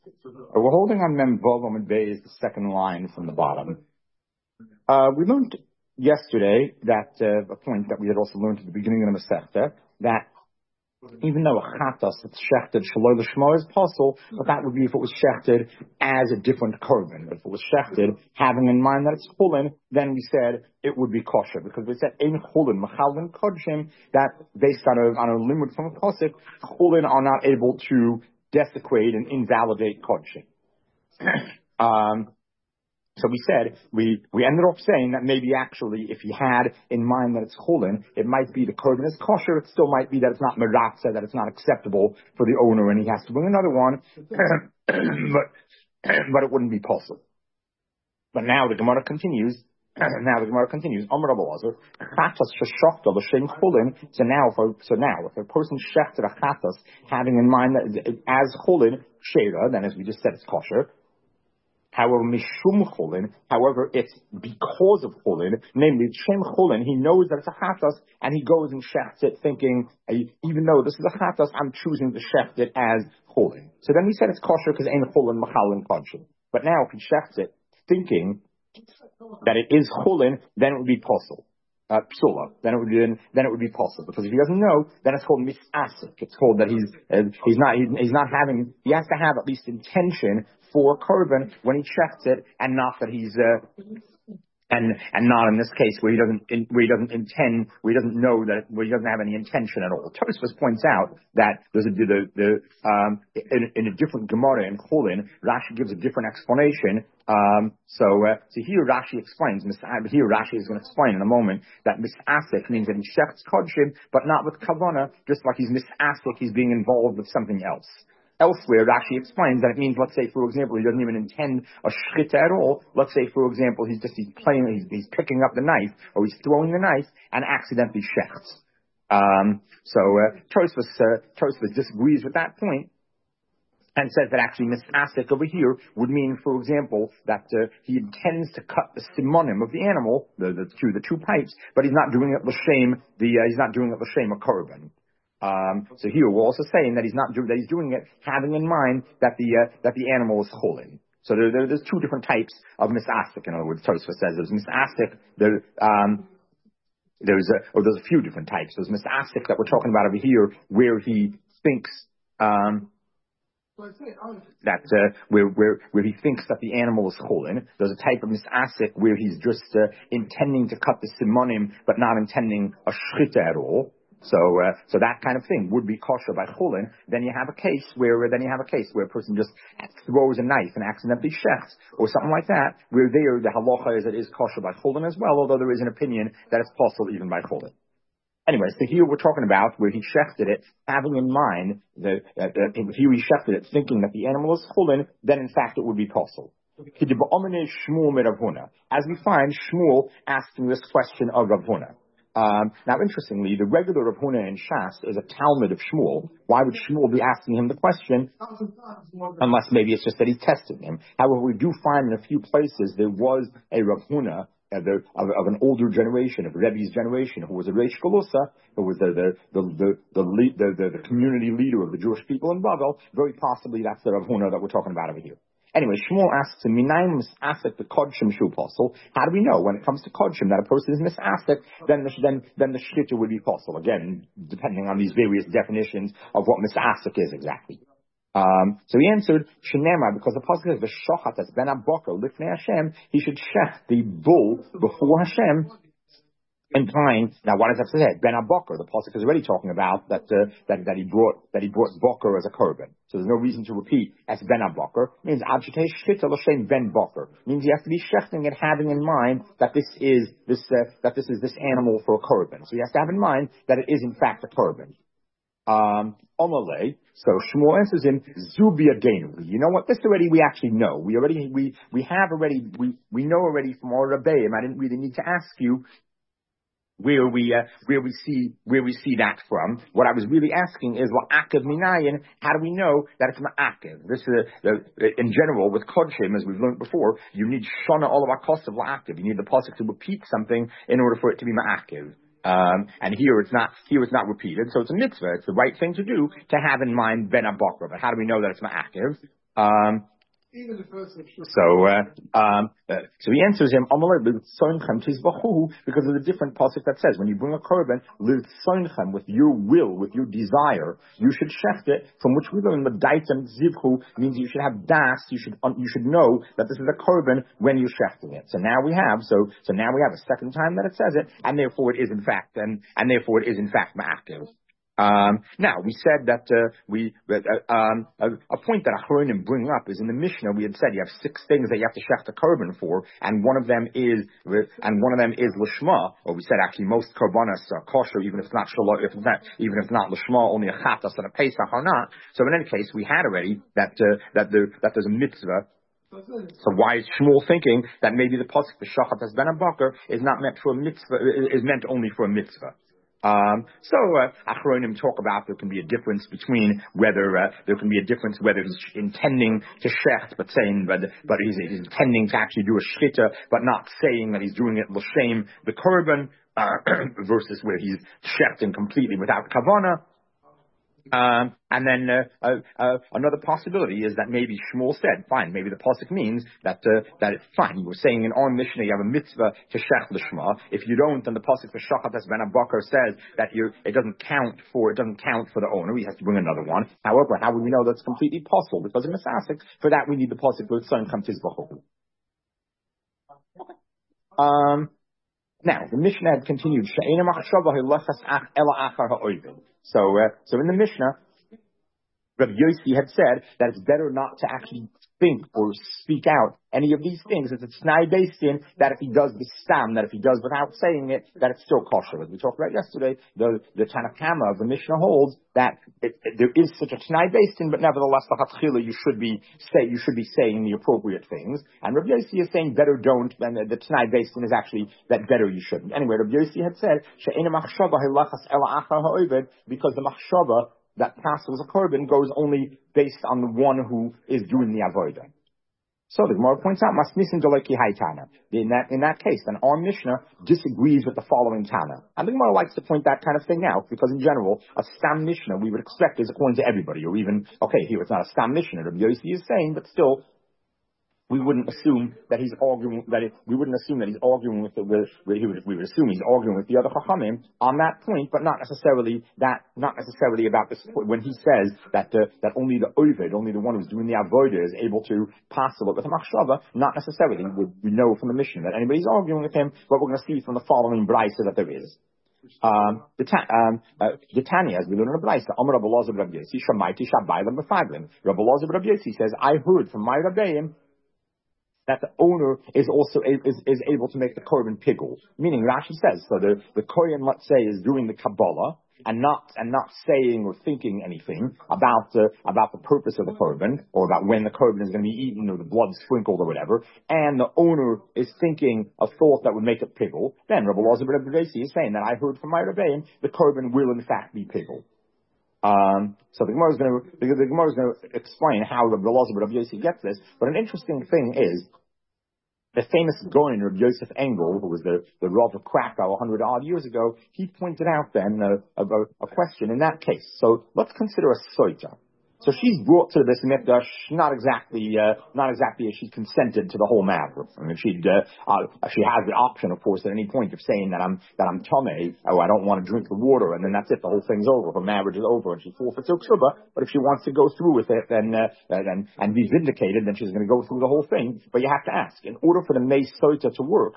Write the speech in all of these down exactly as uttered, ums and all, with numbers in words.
Uh, We're holding on Mem Vav Amud Bey is the second line from the bottom. Uh, we learned yesterday that uh, a point that we had also learned at the beginning of the Masechta, that even though a chatas that's shechted shaloi l'shmo is possible, but that would be if it was shechted as a different korban. But if it was shechted having in mind that it's chulin, then we said it would be kosher, because we said ein chulin machalvin kodshim, that based on a on a limud from a pasuk, chulin are not able to desecrate and invalidate kodshim. um, So we said, we, we ended up saying that maybe actually if he had in mind that it's chulin, it might be the korban is kosher, it still might be that it's not meratza, that it's not acceptable for the owner and he has to bring another one, but, but it wouldn't be possible. But now the Gemara continues, now the Gemara continues, Amar Rabbi Elazar, chatas sheshachta l'shem chulin, so now, if a, so now, if a person shechted a chatas having in mind that as chulin, shera, then as we just said, it's kosher. However, mishum chulin, however, it's because of chulin, namely shem chulin, he knows that it's a chatas, and he goes and shechts it thinking, even though this is a chatas, I'm choosing to shecht it as chulin. So then we said it's kosher because ain't chulin machalin kodshim. But now if he shechts it thinking that it is chulin, then it would be possible. Uh, psula, then it would be then it would be possible, because if he doesn't know, then it's called misasik. It's called that he's uh, he's not he's, he's not having. He has to have at least intention for korban when he checks it, and not that he's uh, and and not in this case where he doesn't in, where he doesn't intend, where he doesn't know that, where he doesn't have any intention at all. Tosfos points out that there's a the the um in, in a different Gemara in Chulin, Rashi gives a different explanation. Um, so uh, so here Rashi explains. Here Rashi is going to explain in a moment that misasik means that he shechts kodshim, but not with kavana. Just like he's misasik, he's being involved with something else. Elsewhere, Rashi explains that it means, let's say, for example, he doesn't even intend a shchita at all. Let's say, for example, he's just he's playing, he's, he's picking up the knife, or he's throwing the knife and accidentally shechts. Um, so uh, Tosfos uh, Tosfos disagrees with that point and says that actually misasik over here would mean, for example, that uh, he intends to cut the simonim of the animal, the, the two the two pipes, but he's not doing it l'shem the uh, he's not doing it l'shem a korban. Um, so here we're also saying that he's not do, that he's doing it having in mind that the uh, that the animal is chulin. So there, there, there's two different types of misasik. In other words, Tosfos says there's misasik. There um, there's a or there's a few different types. There's misasik that we're talking about over here, where he thinks um, that uh, where where where he thinks that the animal is chulin. There's a type of misasik where he's just uh, intending to cut the simonim, but not intending a shchita at all. So, uh, so that kind of thing would be kosher by chulin. Then you have a case where, then you have a case where a person just throws a knife and accidentally shechts, or something like that, where there the halacha is that it is kosher by chulin as well, although there is an opinion that it's possible even by chulin. Anyway, so here we're talking about where he shechted it, having in mind that, that, that here he shechted it, thinking that the animal is chulin, then in fact it would be possible. As we find, Shmuel asking this question of Rav Huna. Um, now, interestingly, the regular Rav Huna in Shas is a Talmud of Shmuel. Why would Shmuel be asking him the question? Unless maybe it's just that he's testing him. However, we do find in a few places there was a Rav Huna of, the, of, of an older generation, of Rebbe's generation, who was a Reish Galusa, who was the the the the, the, lead, the, the, the community leader of the Jewish people in Bavel. Very possibly that's the Rav Huna that we're talking about over here. Anyway, Shmuel asks him, Minayin misasik the kodshim shu possible. How do we know when it comes to kodshim that a person is misasik, then the, then, then the shchita would be possible? Again, depending on these various definitions of what misasik is exactly. Um, so he answered, Shenema, because the pasuk says, V'shochat as ben abokar lifnei Hashem, he should shech the bull before Hashem, implying, now what does that say? Ben Abokar, the pasuk is already talking about that, uh, that, that he brought, that he brought Bokar as a korban. So there's no reason to repeat as Ben Abokar. Means Abjitei Shchita L'Shem Ben Bokar. Means you have to be shechting it, having in mind that this is this, uh, that this is this animal for a korban. So he has to have in mind that it is in fact a korban. Um, Omalei, so Shmuel answers him, Zubia Genu. You know what? This already we actually know. We already, we, we have already, we, we know already from our Rebbeim. I didn't really need to ask you where we uh, where we see where we see that from. What I was really asking is, well, akav minayin. How do we know that it's ma'akev? This is uh, uh, in general with kodshim, as we've learned before. You need shana all of our cost of la'akev. You need the pasuk to repeat something in order for it to be ma'akev. Um, and here it's not here it's not repeated, so it's a mitzvah. It's the right thing to do to have in mind ben abokra. But how do we know that it's ma'akev? Um, So, uh, um, uh, so he answers him, because of the different pasuk that says, when you bring a korban, with your will, with your desire, you should shecht it, from which we learn the daitem zivchu means you should have das, you should, um, you should know that this is a korban when you're shechting it. So now we have, so, so now we have a second time that it says it, and therefore it is in fact, and, and therefore it is in fact ma'akev. Um, now, we said that uh, we uh, um, a, a point that Achronim bring up is in the Mishnah. We had said you have six things that you have to shech the korban for, and one of them is and one of them is lishma. Or we said actually most korbanos are kosher, even if it's not shalom, if it's not even if it's not lishma, only a chatas and a pesach are not. So in any case, we had already that uh, that the that there's a mitzvah. So why is Shmuel thinking that maybe the pasuk for shachat as ben abakar is not meant for a mitzvah, is meant only for a mitzvah? Um, so, uh, Achronim talk about there can be a difference between whether, uh, there can be a difference whether he's intending to shecht, but saying, but, but he's, he's intending to actually do a shchita, but not saying that he's doing it l'shem the korban, uh, versus where he's shechting completely without kavanah. Um, and then uh, uh, uh, another possibility is that maybe Shmuel said, fine, maybe the pasuk means that uh, that it's fine. You were saying in our Mishnah you have a mitzvah to shech l'shma. If you don't, then the pasuk for shachat as ben abakar says that you it doesn't count for it doesn't count for the owner. He has to bring another one. However, how would we know that's completely possible? Because in Misasik, for that we need the pasuk for tzon kam tizbachu. Um. Now, the Mishnah had continued. So, uh, so in the Mishnah, Rabbi Yossi had said that it's better not to actually think or speak out any of these things. It's a t'nai based in that if he does the stam, that if he does without saying it, that it's still kosher. As we talked about yesterday, the the Tanakama of the Mishnah holds that it, it, there is such a t'nai based in, but nevertheless, the hatchila you should be say you should be saying the appropriate things. And Rabbi Yossi is saying better don't, and the, the t'nai based in is actually that better you shouldn't. Anyway, Rabbi Yossi had said she'ena machshava hilachas ela achar ha'oved, because the machshava that passes a korban goes only based on the one who is doing the avodah. So the Gemara points out, Masnisin Doleki Haitana. In that in that case, then our Mishnah disagrees with the following Tana. And the Gemara likes to point that kind of thing out because in general, a Stam Mishnah we would expect is according to everybody, or even okay, here it's not a Stam Mishnah. Rabbi Yossi is saying, but still, we wouldn't assume that he's arguing that it, we wouldn't assume that he's arguing with the with, we would we would assume he's arguing with the other chachamim on that point, but not necessarily that not necessarily about this when he says that uh, that only the oved, only the one who's doing the avodah is able to passel it with a machshava. Not necessarily would we know from the Mishnah that anybody's arguing with him, but we're going to see from the following brayso that there is. Um, the ta- um, uh, the Tanya, as we learn in the brayso, Amar Rabbi Elazar Rabbi Yossi Shamaiti Shabaylam B'Faglim. Rabbi Elazar Rabbi Yossi says, I heard from my Rabbeim that the owner is also a, is, is able to make the korban pigul. Meaning, Rashi says, so the, the kohen, let's say, is doing the Kabbalah and not and not saying or thinking anything about the about the purpose of the korban or about when the korban is going to be eaten or the blood sprinkled or whatever, and the owner is thinking a thought that would make it pigul. Then Rabbi Elazar ben Abdesi is saying that I heard from my Rebbeim the korban will in fact be pigul. Um, so the Gemara is going to the, the Gemara is going to explain how Rabbi Elazar ben Abdesi gets this. But an interesting thing is the famous Goin, Rabbi Yosef Engel, who was the, the Rav of Krakow a hundred odd years ago, he pointed out then uh, about a question in that case. So let's consider a soita. So she's brought to this mikdash, not exactly, uh, not exactly as she consented to the whole matter. I mean, she'd, uh, uh, she has the option, of course, at any point of saying that I'm, that I'm tamei, oh, I don't want to drink the water, and then that's it, the whole thing's over, her marriage is over, and she forfeits her ksuba. But if she wants to go through with it, then, uh, and, and be vindicated, then she's going to go through the whole thing. But you have to ask, in order for the Mei Soita to work,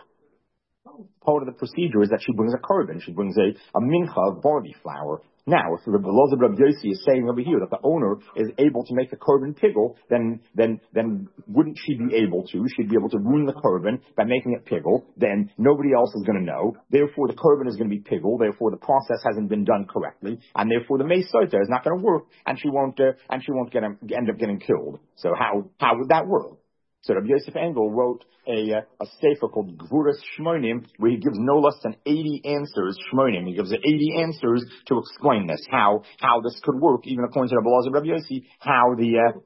part of the procedure is that she brings a korban, she brings a, a mincha of barley flour. Now, if Rabbi Elazar Rabbi Yossi is saying over here that the owner is able to make the korban pigul, then, then, then wouldn't she be able to? She'd be able to ruin the korban by making it pigul. Then nobody else is going to know. Therefore, the korban is going to be pigul. Therefore, the process hasn't been done correctly, and therefore the meisota is not going to work, and she won't, uh, and she won't get end up getting killed. So how how would that work? So Rabbi Yosef Engel wrote a, uh, a sefer called Gvuras Shmonim, where he gives no less than eighty answers, Shmonim. He gives eighty answers to explain this, how, how this could work, even according to Rabbi Elazar Rabbi Yossi, how the, uh,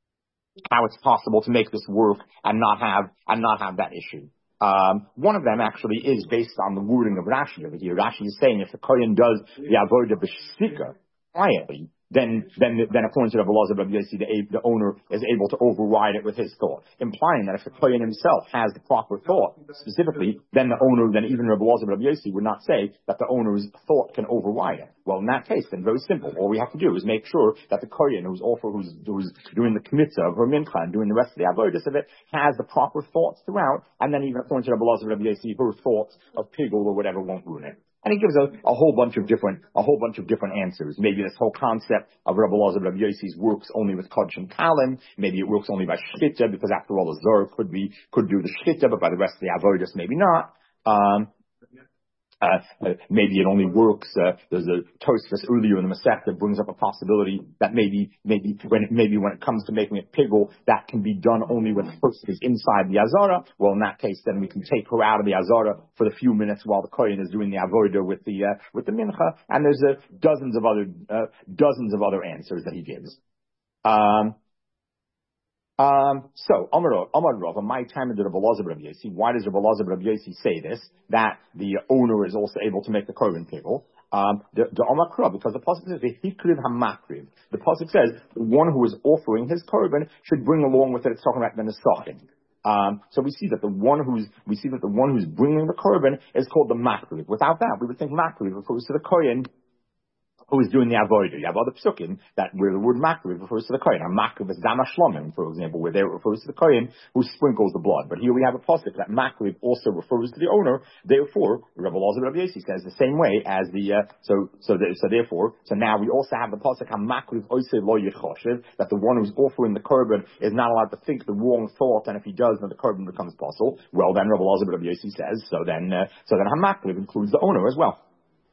how it's possible to make this work and not have, and not have that issue. Um, one of them actually is based on the wording of Rashi over here. Rashi is saying if the Kohen does the Avodah B'Shtika quietly, then, then, then according to Rabbi Elazar Rabbi Yossi, the, the owner is able to override it with his thought, implying that if the kohen himself has the proper thought, specifically, then the owner, then even Rabbi Elazar Rabbi Yossi would not say that the owner's thought can override it. Well, in that case, then very simple. All we have to do is make sure that the kohen who's offer, who's, who's doing the kmitza of her mincha and doing the rest of the avodas of it has the proper thoughts throughout, and then even according to Rabbi Elazar Rabbi Yossi, her thoughts of pigul or whatever won't ruin it. And he gives a, a whole bunch of different, a whole bunch of different answers. Maybe this whole concept of Rabbi Elazar Rabbi Yossi's works only with Kodesh and Kalim. Maybe it works only by Shchita, because after all, the Zer could be, could do the Shchita, but by the rest of the Avodas, maybe not. Um, Uh, uh, maybe it only works. Uh, there's a Tosfos earlier in the Masech that brings up a possibility that maybe, maybe when it, maybe when it comes to making it pigul, that can be done only when the person is inside the Azara. Well, in that case, then we can take her out of the Azara for the few minutes while the Kohen is doing the Avodah with the uh, with the Mincha. And there's uh, dozens of other uh, dozens of other answers that he gives. Um, Um, so, Amar Amar Rav, my time in the Rabbi Elazar Rabbi Yossi. Why does Rabbi Elazar Rabbi Yossi say this? That the owner is also able to make the korban pigul. Um, the, the Amar Kra, because the pasuk says the hikriv hamakriv. The pasuk says the one who is offering his korban should bring along with it. It's talking about the nesachim. Um, so we see that the one who's we see that the one who's bringing the korban is called the makriv. Without that, we would think makriv refers to the kohen who is doing the avodah. You have other psukim that where the word makriv refers to the kohen. A makriv is dama shlomim, for example, where there it refers to the kohen who sprinkles the blood. But here we have a pasuk that makriv also refers to the owner. Therefore, Rabbi Elazar Rabbi Yossi says the same way as the uh, so so the, so therefore so now we also have the pasuk makriv oisei lo yichoshev, that the one who's offering the korban is not allowed to think the wrong thought, and if he does, then the korban becomes possible. Well, then Rabbi Elazar Rabbi Yossi says so. Then uh, so then hamakriv includes the owner as well.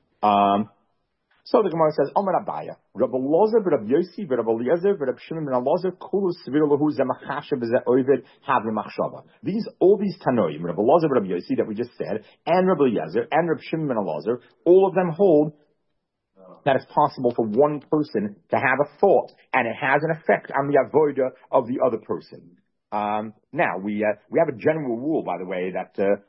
Um. So the Gemara says, Omer Abaya, Rabbi Elazar, Rabbi Yossi, Rabbi Eliezer, Rabbi Shimon ben Elazar, Kulu Svir Lahu Zemachasha B'Zeh Ovid Havi Machshava. These, all these Tanoim, Rabbi Elazar, Rabbi Yossi that we just said, and Rabbi Eliezer, and Rabbi Shimon ben Elazar, all of them hold that it's possible for one person to have a thought, and it has an effect on the avodah of the other person. Um, now, we, uh, we have a general rule, by the way, that, uh,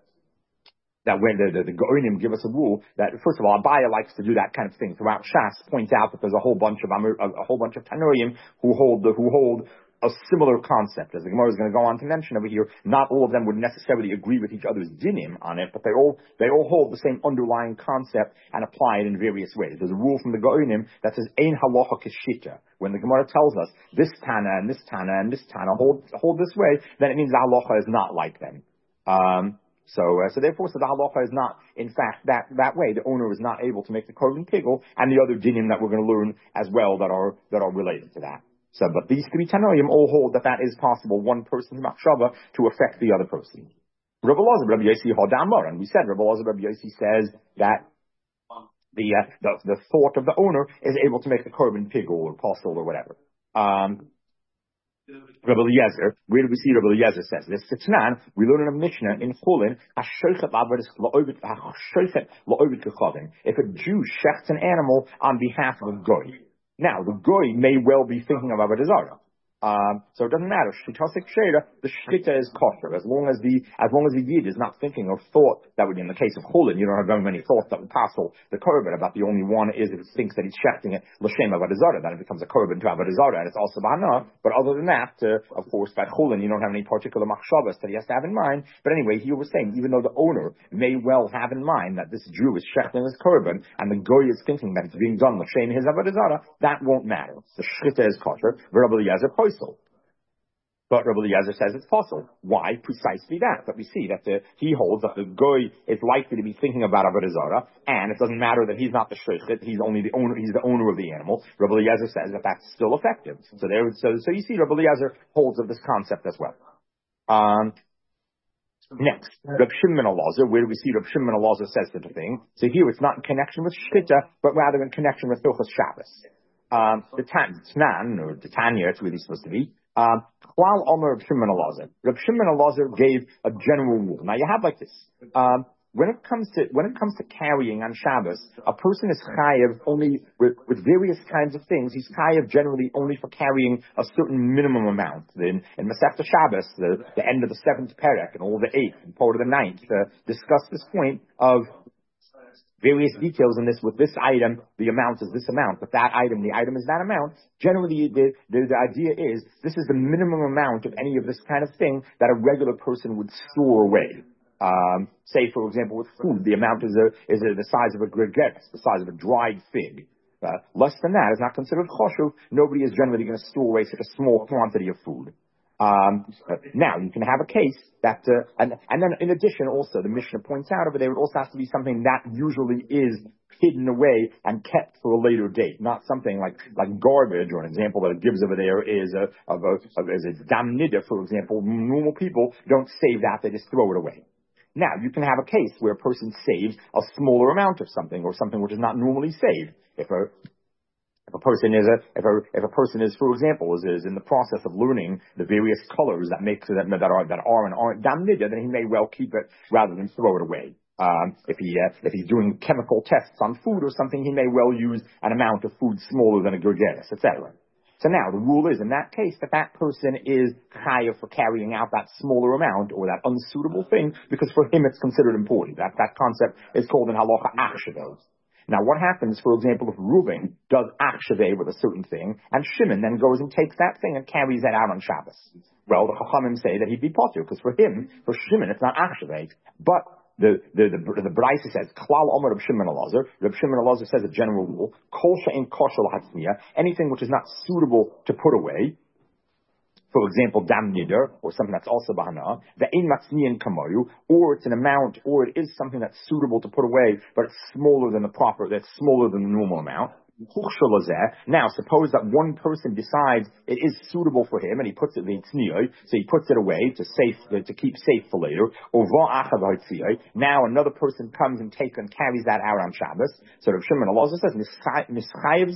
that when the, the, the Goinim give us a rule that, first of all, Abaya likes to do that kind of thing throughout Shas, point out that there's a whole bunch of, a, a whole bunch of Tanoim who hold, the, who hold a similar concept. As the Gemara is going to go on to mention over here, not all of them would necessarily agree with each other's dinim on it, but they all, they all hold the same underlying concept and apply it in various ways. There's a rule from the Goinim that says, Ein halacha keshita. When the Gemara tells us, this Tana and this Tana and this Tana hold, hold this way, then it means the halacha is not like them. Um, So, uh, so therefore, so the halacha is not, in fact, that, that way. The owner is not able to make the korban pigul, and the other dinim that we're going to learn as well that are, that are related to that. So, but these three Tanoim all hold that that is possible, one person's machshava to affect the other person. Rabbi Elazar, Rabbi Yossi, Hodamar, and we said Rabbi Elazar, Rabbi Yossi says that the, uh, the, the thought of the owner is able to make the korban pigul or postal or whatever. Um, Rabbi Eliezer, where do we see Rabbi Eliezer says this? Sitnan, we learn in a Mishnah in Chulin, if a Jew shechts an animal on behalf of a goy. Now, the goy may well be thinking of Avodah Zarah. Um, so it doesn't matter. Shitosik Sheda, the shchita is kosher. As long as the, as long as the yid is not thinking or thought, that would be in the case of chulin, you don't have very many thoughts that would passel the korban, about the only one is if it thinks that he's shechting it, l'shem avodah zarah, then it becomes a korban to avodah zarah, and it's also b'hana. But other than that, uh, of course, by chulin, you don't have any particular machshavas that he has to have in mind. But anyway, here we're saying, even though the owner may well have in mind that this Jew is shechting his korban, and the goy is thinking that it's being done l'shem his avodah zarah, that won't matter. The shchita is kosher. Rabbi Eliezer But Rabbi Eliezer says it's possible. Why? Precisely that. But we see that the, he holds that the goy is likely to be thinking about Avodah Zarah, and it doesn't matter that he's not the shochet, he's only the owner, he's the owner of the animal. Rabbi Eliezer says that that's still effective. So there, so, so you see Rabbi Eliezer holds of this concept as well. Um, Next, Reb Shimon ben Elazar, where do we see Reb Shimon ben Elazar says such a thing? So here it's not in connection with Shchita, but rather in connection with Hilchos Shabbos. Um, the Tanan, or the Tanya, it's really supposed to be. Um, Klal Omer Reb Shimon ben Elazar. Reb Shimon ben Elazar gave a general rule. Now you have like this. Um, when it comes to when it comes to carrying on Shabbos, a person is chayev only with, with various kinds of things. He's chayev generally only for carrying a certain minimum amount. In, in Masechta Shabbos, the, the end of the seventh perek and all the eighth and part of the ninth uh, discuss this point of various details in this. With this item, the amount is this amount. But that item, the item is that amount. Generally, the, the, the idea is this is the minimum amount of any of this kind of thing that a regular person would store away. Um, say, for example, with food, the amount is a, is a, the size of a gregeres, the size of a dried fig. Uh, less than that is not considered choshev. Nobody is generally going to store away such a small quantity of food. Um, now, you can have a case that, uh, and, and then in addition also, the Mishnah points out over there, it also has to be something that usually is hidden away and kept for a later date, not something like, like garbage, or an example that it gives over there is a, of a, of, is a dam nida, for example. Normal people don't save that, they just throw it away. Now, you can have a case where a person saves a smaller amount of something, or something which is not normally saved. If a If a person is a, if a, if a person is, for example, is, is in the process of learning the various colors that make, that, that are, that are and aren't dam nida, then he may well keep it rather than throw it away. Um, if he, uh, if he's doing chemical tests on food or something, he may well use an amount of food smaller than a gergeris, et cetera. So now, the rule is, in that case, that that person is chayav for carrying out that smaller amount, or that unsuitable thing, because for him it's considered important. That, that concept is called in halacha achshavos. Now, what happens, for example, if Reuven does achshaveh with a certain thing, and Shimon then goes and takes that thing and carries that out on Shabbos? Well, the Chachamim say that he'd be potter, because for him, for Shimon, it's not achshaveh. But the the the, the, the Braisa says, Klal Omer Reb Shimon Elazar. Reb Shimon Elazar says a general rule: Kol she'en kosher l'hatzniya, anything which is not suitable to put away. For example, dam nidar, or something that's also bahana, the ein matzniyan kamoyu, or it's an amount, or it is something that's suitable to put away, but it's smaller than the proper, that's smaller than the normal amount. Now, suppose that one person decides it is suitable for him, and he puts it in tzniyoy, so he puts it away to safe, to keep safe for later. Now another person comes and takes and carries that out on Shabbos. So Rav Shimon Elazar says,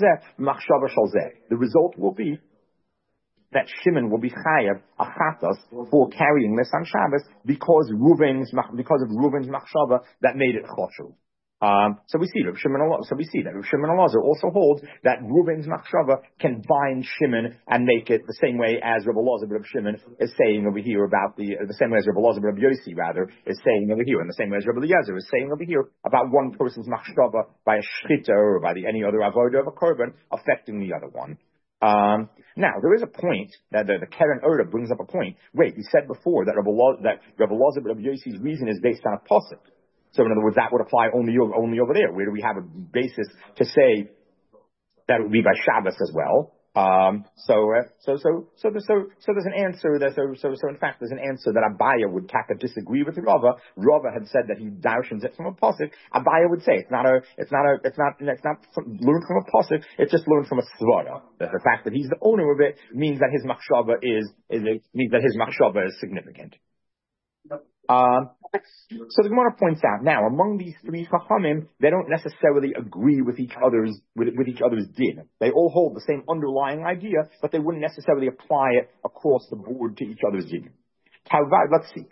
the result will be that Shimon will be chayav achatas for carrying this on Shabbos because Reuven's because of Reuven's machshava that made it choshev. Um, so we see Rav Shimon Elazar. So we see that Rav Shimon Elazar also holds that Reuven's machshava can bind Shimon and make it the same way as Rav Elazar Rav Shimon is saying over here about the uh, the same way as Rav Elazar Rav Yossi rather is saying over here, and the same way as Rav Eliezer is saying over here about one person's machshava by a shchita or by the, any other avodah of a korban affecting the other one. Um, now, there is a point that the, the Keren Ura brings up a point. Wait, we said before that Rabbi Elazar, that Rabbi Elazar Rabbi Yossi's reason is based on a pasuk. So in other words, that would apply only over, only over there. Where do we have a basis to say that it would be by Shabbos as well? Um, so, uh, so, so, so, there's, so, so there's an answer that, so, so, so in fact, there's an answer that Abaya would taka disagree with Rava. Rava had said that he darshans it from a pasuk. Abaya would say it's not a, it's not a, it's not, it's not from, learned from a pasuk. It's just learned from a svara. That the fact that he's the owner of it means that his machshava is, is means that his machshava is significant. Um, so the Gemara points out now among these three chachamim, they don't necessarily agree with each other's with, with each other's din. They all hold the same underlying idea, but they wouldn't necessarily apply it across the board to each other's din. Let's see.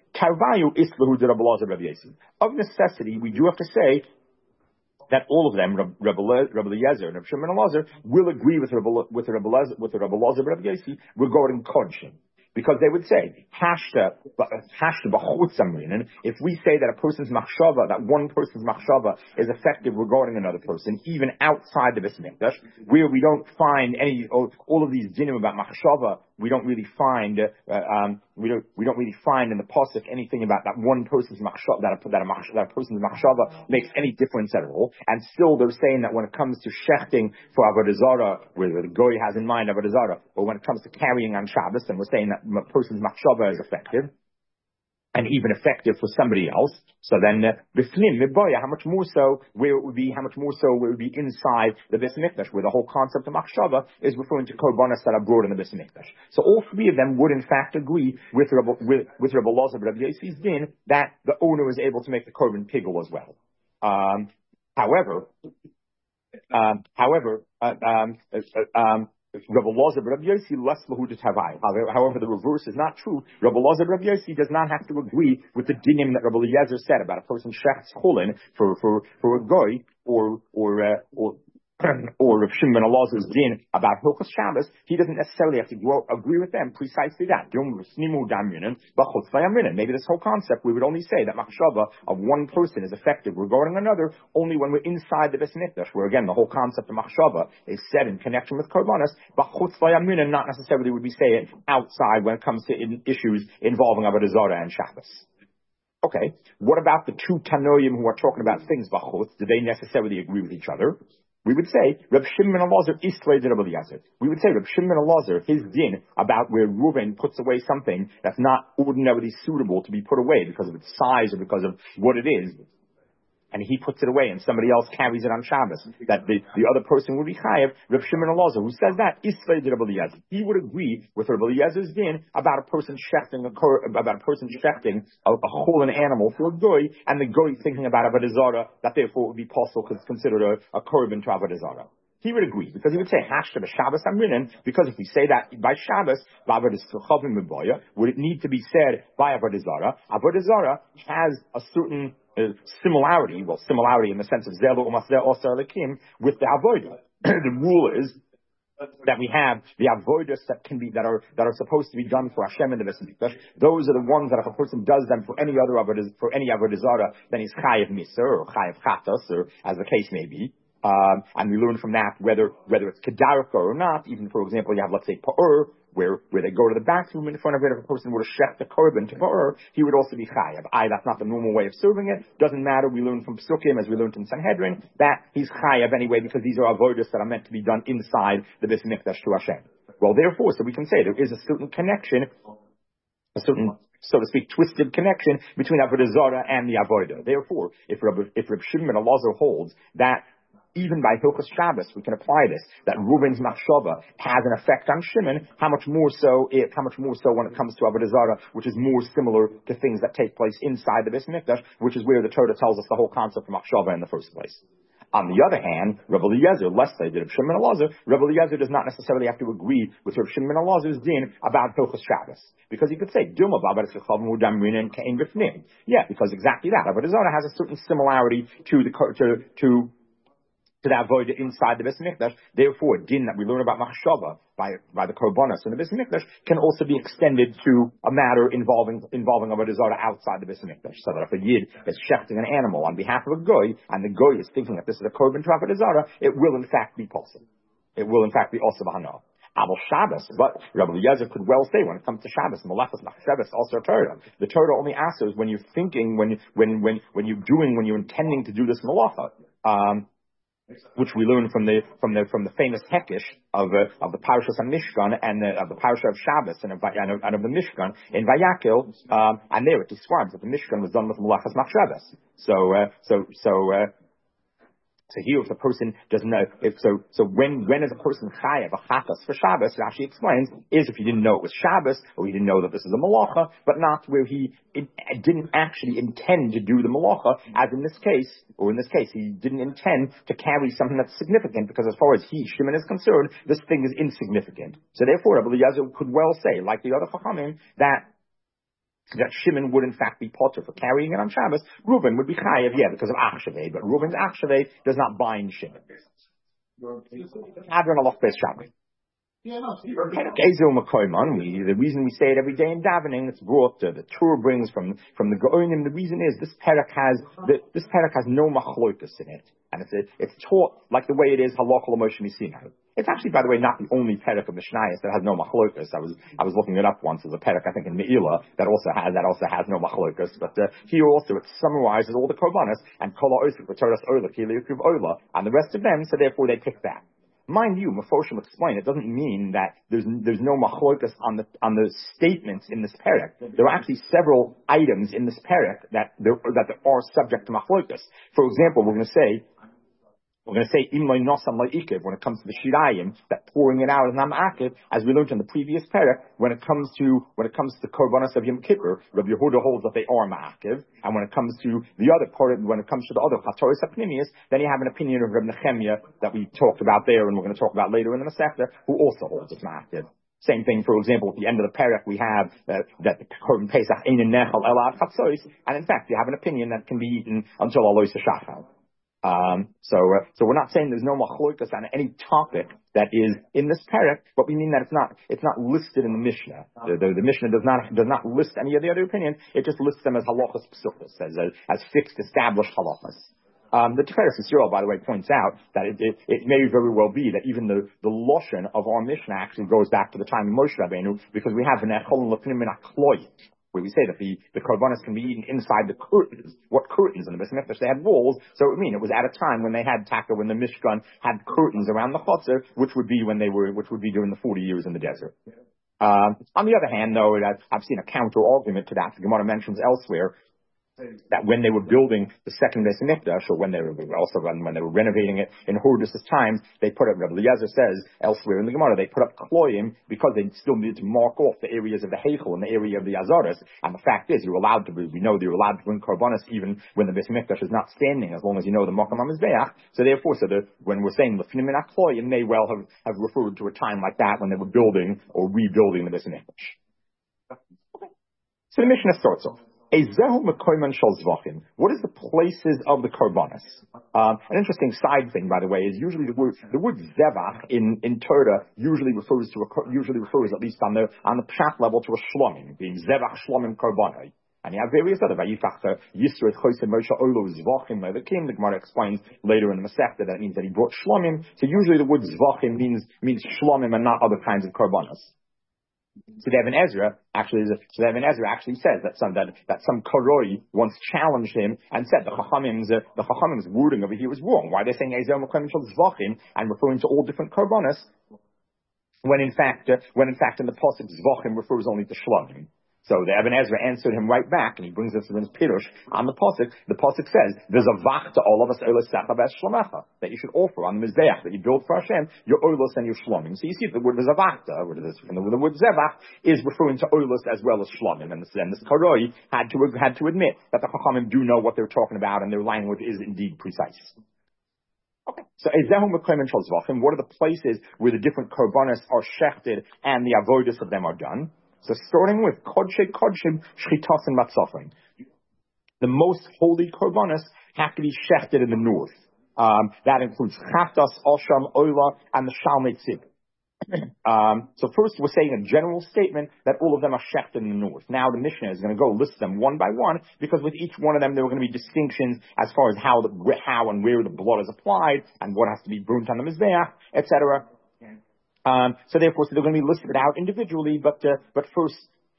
Of necessity, we do have to say that all of them, Rabbi Eliezer and Rabbi Shimon Elazar, will agree with Rabbi with Rabbi Elazar with Rabbi Elazar Rabbi Yossi regarding kodshim. Because they would say, hashta, hashta b'chutzamrinin, if we say that a person's machshava, that one person's machshava is effective regarding another person, even outside the Beis Mikdash, where we don't find any, all of these dinim about machshava, we don't really find, uh, um, we don't, we don't really find in the pasuk anything about that one person's machshava, that a, that a, mach, that a person's machshava makes any difference at all. And still they're saying that when it comes to shechting for avodah zarah, where the goy has in mind avodah zarah, or when it comes to carrying on Shabbos, and we're saying that a person's machshava is effective, and even effective for somebody else. So then, bifnim miboya, how much more so where it would be, how much more so where it would be inside the Beis Mikdash, where the whole concept of machshava is referring to korbanos that are brought in the Beis Mikdash. So all three of them would in fact agree with Rabbi, with, with Rabbi Elazar Rabbi Yossi's din that the owner is able to make the korban pigul as well. Um, however, um, however, uh, um, uh, um, Rabbi Elazar Rabbi Yossi less lahudit havai. However, the reverse is not true. Rabbi Elazar Rabbi Yossi does not have to agree with the dinim that Rabbi Eliezer said about a person shechts chulin for for for a goy or or uh, or or Rav Shimon ben Elazar's din about Hilchos Shabbos, he doesn't necessarily have to grow, agree with them precisely that. Maybe this whole concept, we would only say that machshava of one person is effective regarding another only when we're inside the Beis Mikdash, where again the whole concept of machshava is said in connection with korbanos, but chutz v'yamina not necessarily would we say it outside when it comes to in issues involving Avodah Zarah and Shabbos. Okay, what about the two Tanoim who are talking about things b'chutz? Do they necessarily agree with each other? We would say, Reb Shimon ben Elazar is Tlei Reb Eliezer. We would say, Reb Shimon ben Elazar, his din about where Reuven puts away something that's not ordinarily suitable to be put away because of its size or because of what it is, and he puts it away and somebody else carries it on Shabbos, that the, the other person would be chayav. Reb Shimon ben Elazar, who says that, is Tlei Reb Eliezer. He would agree with Reb Eliezer's din about a person shechting a, about a person shechting a, a whole animal for a goy, and the goy thinking about Avodah Zarah, that therefore would be possible because it's considered a, a korban to Avodah Zarah. He would agree, because he would say, Hashta b'Shabbos amrinin, because if we say that by Shabbos, would it need to be said by Avodah Zarah? Avodah Zarah has a certain uh, similarity, well, similarity in the sense of Zelu u'maseh osar lekim, with the Avodah. The rule is that we have the avodas that can be that are that are supposed to be done for Hashem in the Beis Mikdash. Those are the ones that if a person does them for any other avodas, for any avodah zarah, then he's chayav miser or chayav chatas, or as the case may be. Um, and we learn from that whether whether it's kedarka or not. Even for example, you have let's say pa'ur, where where they go to the bathroom in front of it. If a person were to shech the korban to pa'ur, he would also be chayav. I that's not the normal way of serving it. Doesn't matter. We learn from Psukim, as we learned in Sanhedrin, that he's chayav anyway because these are avodas that are meant to be done inside the Beis Mikdash to Hashem. Well, therefore, so we can say there is a certain connection, a certain, so to speak, twisted connection between Avodah Zarah and the avodah. Therefore, if Reb, if Reb Shimon ben Elazar holds that even by Hilchos Shabbos, we can apply this, that Reuven's machshava has an effect on Shimon, how much more so if, how much more so when it comes to Avodah Zarah, which is more similar to things that take place inside the Beis Mikdash, which is where the Torah tells us the whole concept of machshava in the first place. On the other hand, Reb Eliezer, less they did Reb Shimon ben Elazar, Reb Eliezer does not necessarily have to agree with Reb Shimon ben Elazar's din about Hilchos Shabbos. Because he could say, Duma b'Avodas Lechavim u'Damrin and Kein b'Fnim. Yeah, because exactly that. Avodah Zarah has a certain similarity to the, to, to, to the avodah inside the Beis Mikdash. Therefore, din that we learn about machshava by by the korbanos in the Beis Mikdash can also be extended to a matter involving involving avodah zarah outside the Beis Mikdash. So that if a yid is shechting an animal on behalf of a goy, and the goy is thinking that this is a korban to avodah zarah, it will in fact be possible. It will in fact be also b'hana. Abel Shabbos, but Rabbi Eliezer could well say when it comes to Shabbos, Malachas Machshavos, also Torah. The Torah only asks when you're thinking, when you, when when when you're doing, when you're intending to do this malacha. Um, which we learn from the from the from the famous Hekesh of uh, of the Parashas and Mishkan and the, of the Parasha of Shabbos and of, and of, and of the Mishkan in Vayakil, um, and there it describes that the Mishkan was done with Malachas Machshavos. So uh, so so. Uh, So here, if the person doesn't know, if so, so when when is a person chayav a chatas for Shabbos? Rashi explains is if he didn't know it was Shabbos, or he didn't know that this is a malacha, but not where he it, didn't actually intend to do the malacha, as in this case, or in this case, he didn't intend to carry something that's significant, because as far as he Shimon is concerned, this thing is insignificant. So therefore, Rabbi Eliezer could well say, like the other chachamim, that. that Shimon would in fact be potter for carrying it on Shabbos. Reuven would be chayav, yeah, because of Achshaveh, but Reuven's Achshaveh does not bind Shimon. Adron aloch beis Shabbos. The reason we say it every day in davening, it's brought to the Torah brings from from the Gaonim. The reason is this parak has the, this parak has no machlokas in it, and it's it's taught like the way it is halakha l'Moshe Missinahu. It's actually, by the way, not the only parak of Mishnayos that has no machlokas. I was I was looking it up once. There's a parak I think in Me'ilah that also has that also has no machlokas. But uh, here also it summarizes all the korbanos and kol ha'osik v'toras ola kili yukiv ola and the rest of them. So therefore they pick that. Mind you, Meforshim explain it doesn't mean that there's there's no machlokas on the on the statements in this parak. There are actually several items in this parak that there that there are subject to machlokas. For example, we're going to say. We're going to say imlay nosam la'ikiv when it comes to the shirayim, that pouring it out is not ma'akiv, as we learned in the previous parak. When it comes to when it comes to the korbanos of Yom Kippur, Rabbi Yehuda holds that they are ma'akiv, and when it comes to the other part, when it comes to the other chatoris apnimius, then you have an opinion of Rabbi Nechemia that we talked about there, and we're going to talk about later in the Masechta, who also holds it's ma'akiv. Same thing, for example, at the end of the parak, we have uh, that the korban pesach ein nechal elad chatzos, and in fact, you have an opinion that can be eaten until alois hashachal. Um, so, uh, so we're not saying there's no machlokas on any topic that is in this parak, but we mean that it's not, it's not listed in the Mishnah. The, the, the Mishnah does not, does not list any of the other opinions. It just lists them as halachas psuchas, as, as, as fixed, established halachas. Um, the Tiferes Yisrael, by the way, points out that it, it, it may very well be that even the, the Loshen of our Mishnah actually goes back to the time of Moshe Rabbeinu, because we have an echolon lefnim min akloy, where we say that the, the korbanos can be eaten inside the curtains. What curtains in the Beis Mikdash? They had walls, so I mean, it was at a time when they had taka, when the Mishkan had curtains around the chutzner, which would be when they were, which would be during the forty years in the desert. Um, on the other hand, though, I've, I've seen a counter argument to that. The Gemara mentions elsewhere that when they were building the second Beis Mikdash, or when they were also when, when they were renovating it in Horus' times, they put up, Rabbi Eliezer says elsewhere in the Gemara, they put up kloim because they still needed to mark off the areas of the Heichel and the area of the Azaris. And the fact is, you're allowed to, we know that you're allowed to bring korbanos even when the Beis Mikdash is not standing, as long as you know the Makam HaMizbeach. So therefore, so the, when we're saying Lefnim min hakloim, may well have, have referred to a time like that when they were building or rebuilding the Beis Mikdash. Okay. So the Mishnah starts off. What is the places of the korbanos? Um, an interesting side thing, by the way, is usually the word the word zevach in in Torah usually refers to a, usually refers at least on the on the pshat level to a shlomim, being zevach shlomim korbanai. And you have various other vayifach Yisro Chosem Moshe Olo Zvachim Levakim. The Gemara explains later in the Masechta that means that he brought shlomim. So usually the word zvachim means means shlomim and not other kinds of korbanos. So Ibn Ezra actually, so Ibn Ezra actually says that some that, that some koroi once challenged him and said the Chachamim's uh, the Chachamim's wording over here was wrong. Why they're saying Ezel Mekoim Shel Zvachim and referring to all different korbanos, when in fact uh, when in fact in the pasuk Zvachim refers only to Shlomim. So the Ibn Ezra answered him right back, and he brings us in his pirush on the pasuk. The pasuk says, "There's a vach to all of us olasecha b'es shlomecha that you should offer on the mizbeach that you build for Hashem your olos and your shlomim." So you see the word there's a vachta, where it is from the, the word zevach is referring to olos as well as shlomim, and then this karoi had to had to admit that the chachamim do know what they're talking about, and their language is indeed precise. Okay, so Ezehu Mekoim and Shel Zvachim, what are the places where the different korbanos are shechted and the avodas of them are done? So starting with Kodshe Kodshim, Shchitas and Matzafim. The most holy korbanos have to be shechted in the north. Um, that includes Chatas, Osham, Oila, and the Shalmei Tzib. um, so first we're saying a general statement that all of them are shechted in the north. Now the Mishnah is going to go list them one by one, because with each one of them there are going to be distinctions as far as how the, how and where the blood is applied, and what has to be burnt on the Mizbeach, et cetera. Um, so therefore, so they're going to be listed out individually, but uh, but first,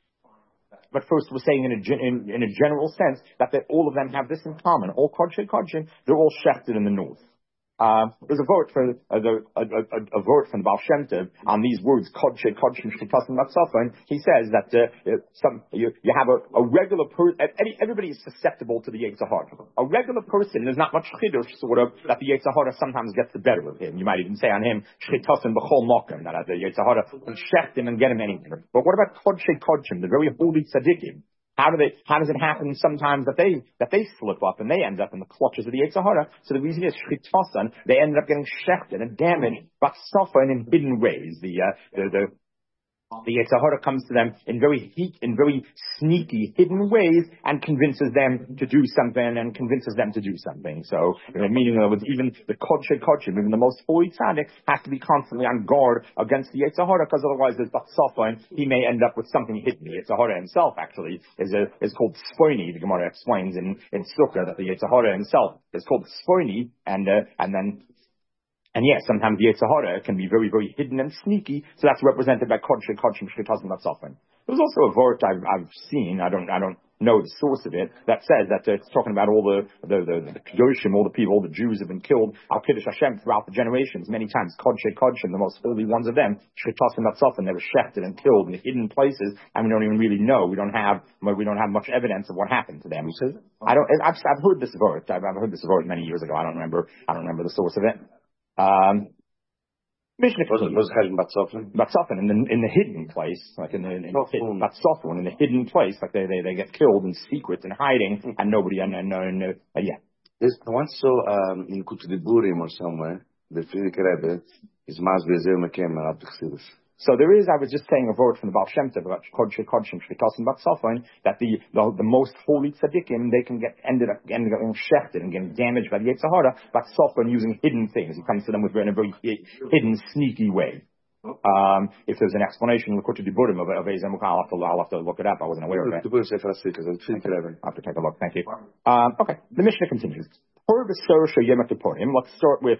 but first we're saying in a in, in a general sense that they, all of them have this in common. All kodshe kodshe, they're all shechted in the north. Um, there's a vote for uh, the, a, a, a, a vote from the Baal Shem Tov on these words kodshe kodshe shchitas and matzafon. He says that uh, some you, you have a, a regular person. Everybody is susceptible to the Yetzer Hara. A regular person, there's not much chidush sort of that the Yetzer Hara sometimes gets the better of him. You might even say on him shchitas and b'chol mokem, that the Yetzer Hara can shecht him and get him anywhere. But what about kodshe kodshe, the very holy tzaddikim? How do they, how does it happen sometimes that they, that they slip up and they end up in the clutches of the Yetzer Hara? So the reason is, Shchitasan, they ended up getting shechted and damaged, but suffering in hidden ways. The, uh, the, the, The Yetzer Hara comes to them in very heat, in very sneaky, hidden ways, and convinces them to do something, and convinces them to do something. So, you know, meaning that even the Kodshe Kodshim, even the most holy tzaddik, has to be constantly on guard against the Yetzer Hara, because otherwise there's Batsafa, and he may end up with something hidden. The Yetzer Hara himself, actually, is a, is called Sfoini. The Gemara explains in, in Sukkah that the Yetzer Hara himself is called Sfoini, and, uh, and then And yes, sometimes the Yetzer Hara can be very, very hidden and sneaky, so that's represented by Kodshe Kodshim Shchitas and Matzafin. There's also a vort I've, I've seen, I don't, I don't know the source of it, that says that uh, it's talking about all the, the, the, the Kedoshim, all the people, all the Jews have been killed, Al Kiddush Hashem throughout the generations, many times, Kodshe Kodshim, the most holy ones of them, Shchitas and Matzafin, they were shechted and killed in hidden places, and we don't even really know, we don't have, we don't have much evidence of what happened to them. So, I don't, I've, I've heard this vort, I've, I've heard this vort many years ago, I don't remember, I don't remember the source of it. Um, Mishnah was Batzofin Batzofin in the in the hidden place, like in the in the Batzofin in the hidden place, like they, they they get killed in secret and hiding, and nobody and and, and uh, yeah. There's once so um, in Kutz Diburim or somewhere, the Frierdiker Rebbe is Mas Bezer Mekem Al Tichsidus. So there is, I was just saying a word from the Baal Shem Tov about Kodesh Kodeshim Shchitosim Batsafon, that the, the the most holy tzaddikim, they can get ended up ended up getting shechted and getting damaged by the Yetzer Hara, Batsafon using hidden things. He comes to them with in a very hidden, sneaky way. Um, if there's an explanation, look to the Buddhim of of Ezra Mukha, I'll have to I'll have to look it up. I wasn't aware of it. I'll have to take a look. Thank you. Um, okay, the Mishnah continues. Let's start with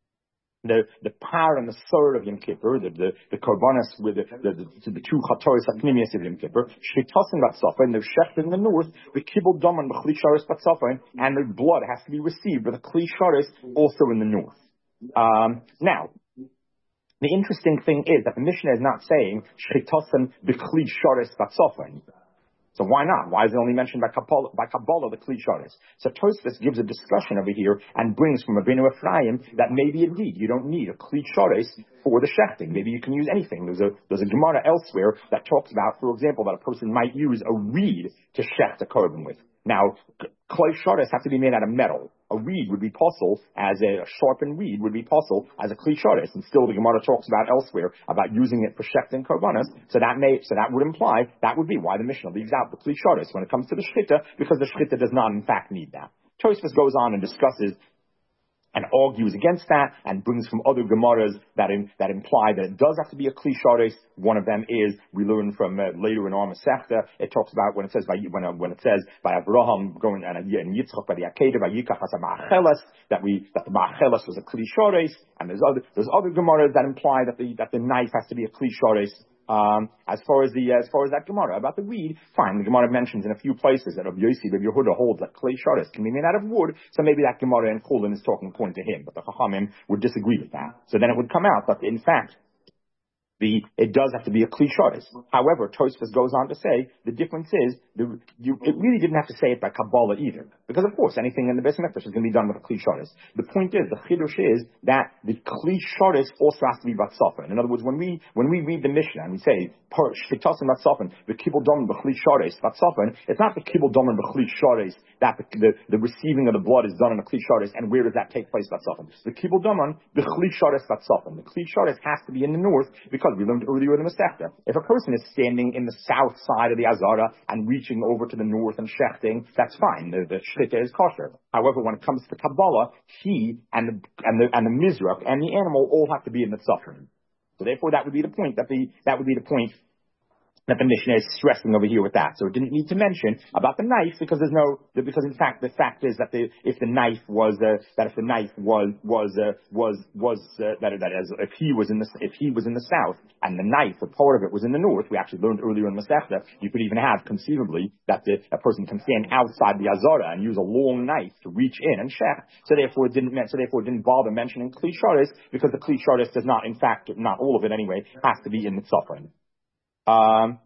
the the par and the third of Yom Kippur, the the, the korbanos with the the, the, the two chatoris haknimius of Yom Kippur, shchitosim batzafa, and they're shechted in the north, the kibbul daman b'chli sharis batzafa, and the blood has to be received with a kli sharis also in the north. Um, now, the interesting thing is that the Mishnah is not saying shchitosim b'chli sharis batzafa. So why not? Why is it only mentioned by Kabbalah, by Kabbalah the Kli Sharis? So Tosfos gives a discussion over here and brings from Rabbeinu Ephraim that maybe indeed you don't need a Kli Sharis for the shechting. Maybe you can use anything. There's a there's a Gemara elsewhere that talks about, for example, that a person might use a reed to shecht a korban with. Now, Kli Sharis have to be made out of metal. A reed would be possible as a, a sharpened reed would be possible as a Kli Sharis, and still the Gemara talks about elsewhere about using it for shechting korbanos. So that may so that would imply that would be why the Mishnah leaves out the Kli Sharis when it comes to the shchita, because the shchita does not in fact need that. Tosfos goes on and discusses and argues against that, and brings from other Gemaras that in, that imply that it does have to be a Kli Sharis. One of them is, we learn from uh, later in our Masechta, it talks about when it says by when uh, when it says by Abraham going and uh, in Yitzchak by the Akedah by Yikach as a Ma'acheles, that we that the Ma'acheles was a Kli Sharis, and there's other there's other Gemaras that imply that the that the knife has to be a Kli Sharis. Um, as far as the as far as that Gemara about the reed, fine. The Gemara mentions in a few places that Rabbi Yossi, Rabbi Yehuda holds that Kli Sharis can be made out of wood. So maybe that Gemara in Chulin is talking according to him, but the Chachamim would disagree with that. So then it would come out that in fact the it does have to be a Kli Sharis. However, Tosfos goes on to say the difference is the, you, it really didn't have to say it by Kabbalah either, because of course anything in the Beis Mikdash is going to be done with a Kli Sharis. The point is, the Chidush is that the Kli Sharis also has to be Batsafon. In other words, when we when we read the Mishnah and we say Shchitosim Batsafon, the Kibbul Domen b'Kli Sharis Batsafon, it's not the Kibbul Domen b'Kli Sharis that the, the, the receiving of the blood is done in a Kli Sharis, and where does that take place Batsafon? The Kibbul Domen b'Kli Sharis Batsafon. The Kli Sharis has to be in the north, because we learned earlier in the Masechta. If a person is standing in the south side of the Azara and reaching over to the north and shechting, that's fine. The, the shchita is kosher. However, when it comes to Kabbalah, he and the and the and the mizrach and the animal all have to be in the suffering. So therefore, that would be the point. That the that would be the point that the Mishnah is stressing over here with that. So it didn't need to mention about the knife, because there's no, because in fact the fact is that the, if the knife was, uh, that if the knife was, was, uh, was, was, uh, that, that is, if he was in the, if he was in the south and the knife, a part of it was in the north, we actually learned earlier in Masechta, you could even have conceivably that the, a person can stand outside the Azara and use a long knife to reach in and shech. So therefore it didn't, so therefore it didn't bother mentioning Kli Sharis, because the Kli Sharis does not, in fact, not all of it anyway, has to be in the suffering. Um,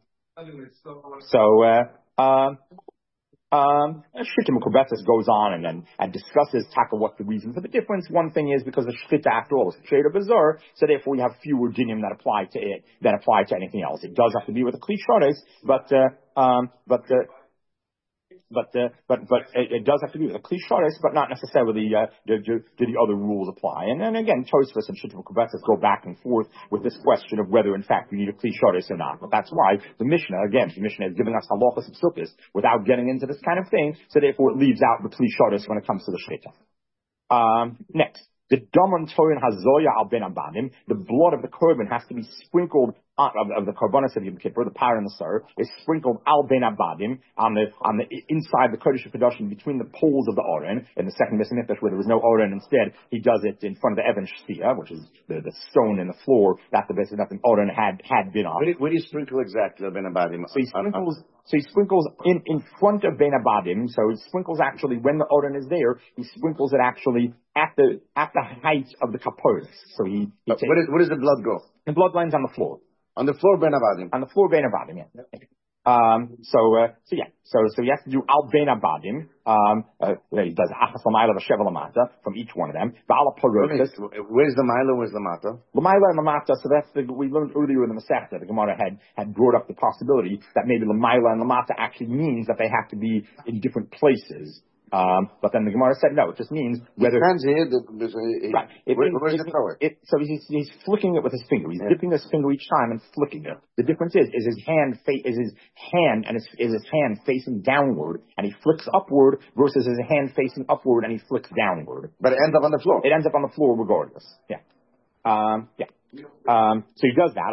so, uh, um, um, Shita Mekubetzes goes on and then and discusses taka what's the reason for the difference. One thing is because the Shita, after all, is Shita Bazar, so therefore you have fewer dinim that apply to it than apply to anything else. It does have to be with the Kli Sharis, but, uh, um, but, uh, But, uh, but, but it, it does have to be with a Kli Sharis, but not necessarily, uh, do, do, do the other rules apply. And then again, Tosfos and Shita Mekubetzes go back and forth with this question of whether in fact you need a Kli Sharis or not. But that's why the Mishnah, again, the Mishnah is giving us halachas and sukkahs without getting into this kind of thing, so therefore it leaves out the Kli Sharis when it comes to the Shita. Um, next. The Daman Torin Hazoya al Ben Abanim, the blood of the korban has to be sprinkled on, of, of the korbanos of Yom Kippur, the par and the sar, is sprinkled al Ben Abadim on the on the inside the Kodesh HaKadoshim between the poles of the Oren. In the second Beis Mikdash, where there was no Oren, instead he does it in front of the Even Shtia, which is the, the stone in the floor that the that the Oren had had been on. Where do, where do you sprinkle exactly Ben Abadim? So he sprinkles. So he sprinkles in, in front of Ben Abadim. So he sprinkles actually when the Oren is there. He sprinkles it actually at the at the height of the kaporos. So he, he takes, where, is, where does the blood go? The blood lines on the floor. On the floor, Ben Abadim. On the floor, Ben Abadim. Yeah. Um. So uh, so yeah. So so he has to do al Ben Abadim. Um. Uh, he does achas l'mayla v'sheva l'mata from each one of them. V'ala parokas. Where's the Mila? Where's the Mata? L'mayla and l'mata. So that's the we learned earlier in the Masechta. The Gemara had had brought up the possibility that maybe l'mayla and l'mata actually means that they have to be in different places. Um, but then the Gemara said no. It just means whether it depends here. The, the, it, right. It where, means, where does it, it throw it? it? So he's he's flicking it with his finger. He's Yeah. dipping his finger each time and flicking it. The difference is is his hand fa- is his hand and his, is his hand facing downward and he flicks upward versus his hand facing upward and he flicks downward. But it ends up on the floor. It ends up on the floor regardless. Yeah. Um, yeah. Um, so he does that.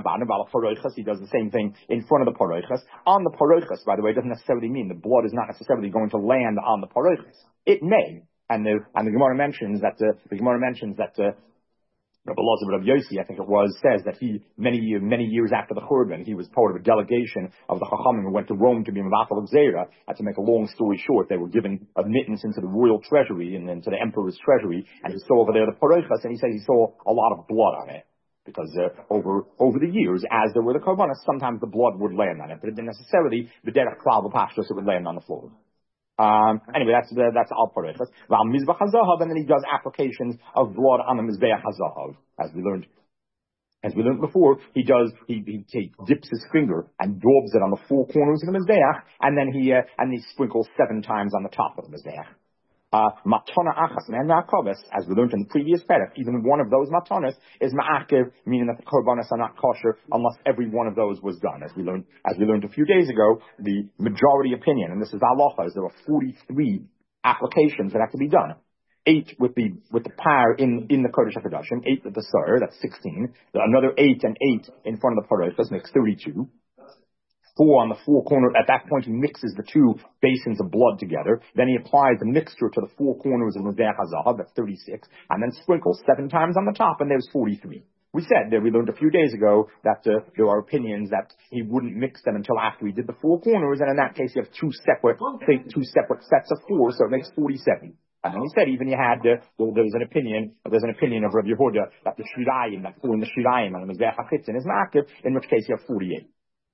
He does the same thing in front of the paroichas. On the paroichas, by the way, doesn't necessarily mean the blood is not necessarily going to land on the paroichas. It may, and the and the Gemara mentions that uh, the Gemara mentions that uh, Rabbi Elazar Rabbi Yossi, I think it was, says that he many many years after the Churban, he was part of a delegation of the Chachamim who went to Rome to be Mevatel Gzeira. And to make a long story short, they were given admittance into the royal treasury and into the emperor's treasury, and he saw over there the paroichas, and he said he saw a lot of blood on it. Because uh, over over the years, as there were the korbanos, sometimes the blood would land on it, but it didn't necessarily the derech klal b'pashtos, it would land on the floor. Um, anyway, that's uh, that's al parechas. Val mizbach hazahav, and then he does applications of blood on the mizbeach hazahav, as we learned. As we learned before, he does he, he, he dips his finger and daubs it on the four corners of the mizbeach, and then he uh, and he sprinkles seven times on the top of the mizbeach. Uh, matona achas and ma'akovas, as we learned in the previous parak, even one of those matonas is ma'akev, meaning that the korbanos are not kosher unless every one of those was done. As we learned, as we learned a few days ago, the majority opinion, and this is halacha, is there are forty-three applications that have to be done. Eight with the with the par in in the kodesh hakadoshim, eight with the sur, that's sixteen. Another eight and eight in front of the parochas makes thirty-two. Four on the four corner. At that point, he mixes the two basins of blood together. Then he applies the mixture to the four corners of the Mizbeach HaZahav, that's thirty-six, and then sprinkles seven times on the top, and there's forty-three. We said that we learned a few days ago that uh, there are opinions that he wouldn't mix them until after he did the four corners, and in that case, you have two separate, two separate sets of four, so it makes forty-seven. And then he said even you had, uh, well, there was an opinion, there's an opinion of Rabbi Yehuda that the Shirayim, that four in the Shirayim and the Mizbeach HaChitzin is ma'akev, in which case you have forty-eight.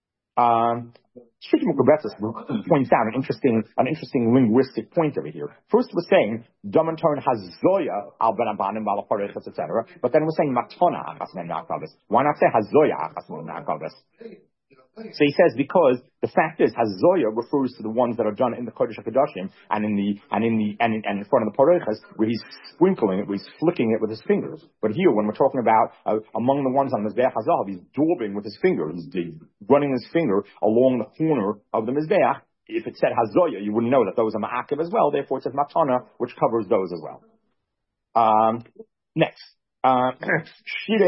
Um, Shiki Mukabetzis points out an interesting, an interesting linguistic point over here. First, we're saying Damanton Hazoya al Ben Abanim al Parechas, et cetera. But then we're saying Matona Achas Men Nakavis. Why not say Hazoya Achas Men Nakavis? So he says because the fact is Hazoya refers to the ones that are done in the Kodesh HaKadoshim and in the and in the and in, and in front of the Parechas where he's sprinkling it, where he's flicking it with his fingers. But here, when we're talking about uh, among the ones on the Mizbeach HaZahav, he's daubing with his finger. He's, he's running his finger along the corner of the Mizbeach. If it said Hazoya, you wouldn't know that those are Ma'akev as well. Therefore, it says Matana, which covers those as well. Um, next. Uh, the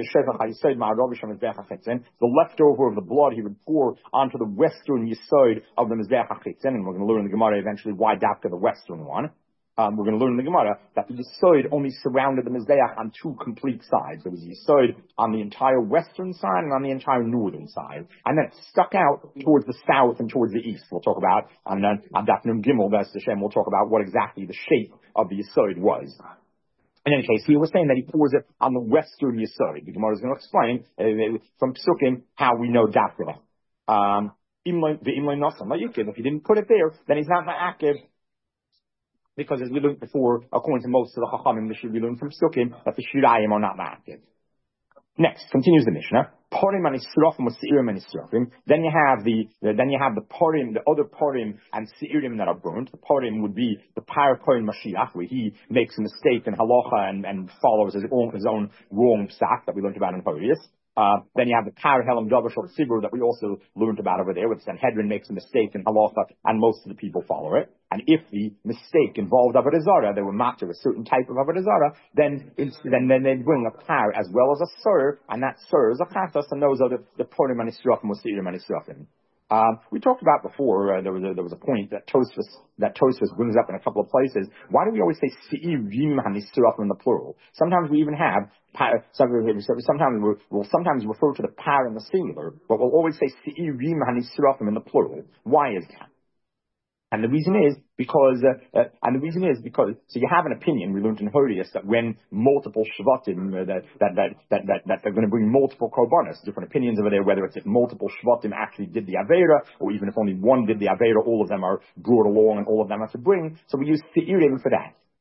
leftover of the blood he would pour onto the western yesod of the Mizbeach HaChitzin, and we're going to learn in the Gemara eventually why after the western one. Um, we're going to learn in the Gemara that the yesod only surrounded the Mizbeach on two complete sides. There was yesod on the entire western side and on the entire northern side, and then it stuck out towards the south and towards the east. We'll talk about, and then on Daf Nun Gimel, B'ez Hashem, we'll talk about what exactly the shape of the yesod was. In any case, he was saying that he pours it on the western yesod. The Gemara is going to explain uh, from Psukim how we know that. Um, if he didn't put it there, then he's not ma'akev. Because as we learned before, according to most of the Chachamim, we learned from Psukim that the Shirayim are not ma'akev. Next, continues the Mishnah. Parim and Yisrafim with Seirim and Yisrafim. Then you have the, then you have the Parim, the other Parim and Seirim that are burnt. The Parim would be the Par Kohen Mashiach, where he makes a mistake in halacha and, and follows his own, his own wrong psak that we learned about in Parius. Uh, then you have the Par Helam Davar Shel Tzibur that we also learned about over there, where the Sanhedrin makes a mistake in halacha and most of the people follow it. And if the mistake involved Avodah Zarah, they were matter a certain type of Avodah Zarah, then then then they bring a Par as well as a Sur, and that Sur is a Chatas, and those are the the Purim and Yisrafim or Seirim and Yisrafim. Um, we talked about before, uh, there was a, there was a point that Tosfos, that Tosfos brings up in a couple of places. Why do we always say Seirim HaNisrafim in the plural? Sometimes we even have, sometimes we'll, we'll sometimes refer to the par in the singular, but we'll always say Seirim HaNisrafim in the plural. Why is that? And the reason is because, uh, uh, and the reason is because, so you have an opinion, we learned in Horius, that when multiple Shvatim, uh, that, that, that, that, that, that they're going to bring multiple Korbanos, different opinions over there, whether it's if multiple Shvatim actually did the Aveira, or even if only one did the Aveira, all of them are brought along and all of them have to bring. So we use Seirim for that.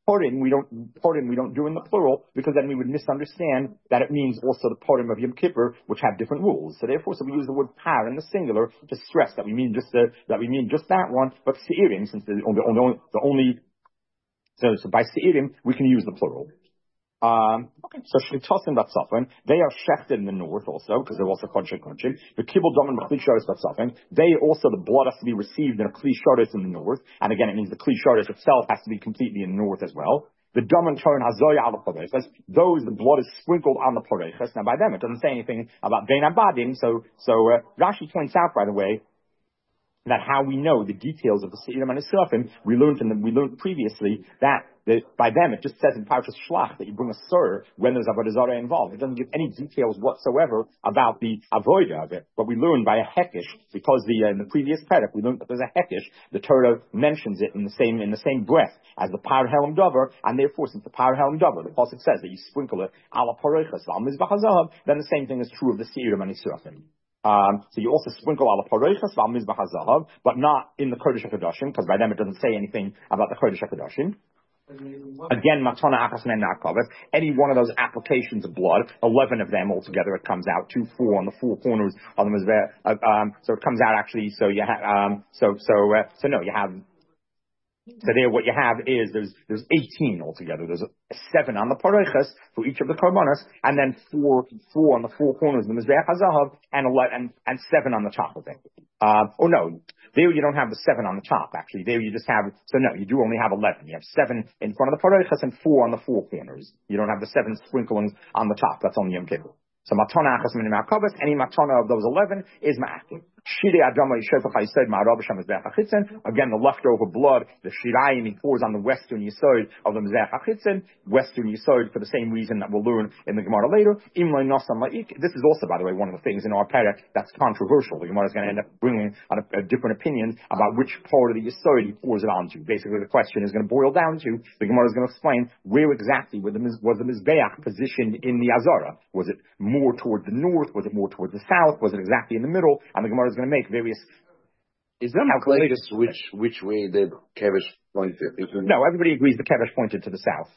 Purim, we don't, Purim, we don't do in the plural, because then we would misunderstand that it means also the Purim of Yom Kippur, which have different rules. So therefore, so we use the word par in the singular to stress that we mean just the, that we mean just that one, but Seirim, since the, the, only, the only, so, so by Seirim, we can use the plural. Um, okay, so Shlitosin Batzafin, they are shechted in the north also, because they're also Kodesh Kodshim. The Kibbul Domin Kli Shoris Batzafin, they also, the blood has to be received in a Kli Shoris in the north, and again, it means the Kli Shoris itself has to be completely in the north as well. The Domin Torin Hazoya Ala Pareches, those, the blood is sprinkled on the Pareches. Now by them, it doesn't say anything about Bein Abadim, so, so, uh, Rashi points out, by the way, that how we know the details of the Seirim and Israfim, we learned in the, we learned previously that the, by them it just says in Parshas Shlach that you bring a sur when there's Avodah Zarah involved. It doesn't give any details whatsoever about the avodah of it. But we learned by a hekish, because the uh, in the previous parak we learned that there's a hekish. The Torah mentions it in the same in the same breath as the Par Helam Dover, and therefore since the Par Helam Dover, the pasuk says that you sprinkle it ala parechas al mizbach hazahav, then the same thing is true of the Seirim and Israfim. Um, so you also sprinkle ala parechas val mizbach hazahav, but not in the Kodesh HaKadoshim, because by them it doesn't say anything about the Kodesh HaKadoshim. Again, matana achas men nakavet. Any one of those applications of blood, eleven of them altogether, it comes out two, four on the four corners of the mizbeh. Uh, um, so it comes out actually. So you have. Um, so so uh, so no, you have. So there, what you have is there's there's eighteen altogether. There's seven on the parechas for each of the korbanos, and then four four on the four corners of the mizbeach hazahav, and eleven and, and seven on the top of it. Uh, oh no, there you don't have the seven on the top. Actually, there you just have. So no, you do only have eleven. You have seven in front of the parechas and four on the four corners. You don't have the seven sprinklings on the top. That's on the Yom Kippur. So matana achas min ma'akavas, any matana of those eleven is ma'akim. Shirei adama yishofach ha'yisod ma'arav b'shem mizbeach hachitzin. Again, the leftover blood, the shirayim, he pours on the western yisod of the mizbeach hachitzin. Western yisod for the same reason that we'll learn in the Gemara later. Imlay nosam la'ik. This is also, by the way, one of the things in our parak that's controversial. The Gemara is going to end up bringing a, a different opinion about which part of the yisod he pours it onto. Basically, the question is going to boil down to, the Gemara is going to explain where exactly was the, was the mizbeach positioned in the Azara. Was it more towards the north? Was it more towards the south? Was it exactly in the middle? And the Gemara is going to make various. Is there not like which which way the kevish pointed? No, everybody agrees the kevish pointed to the south.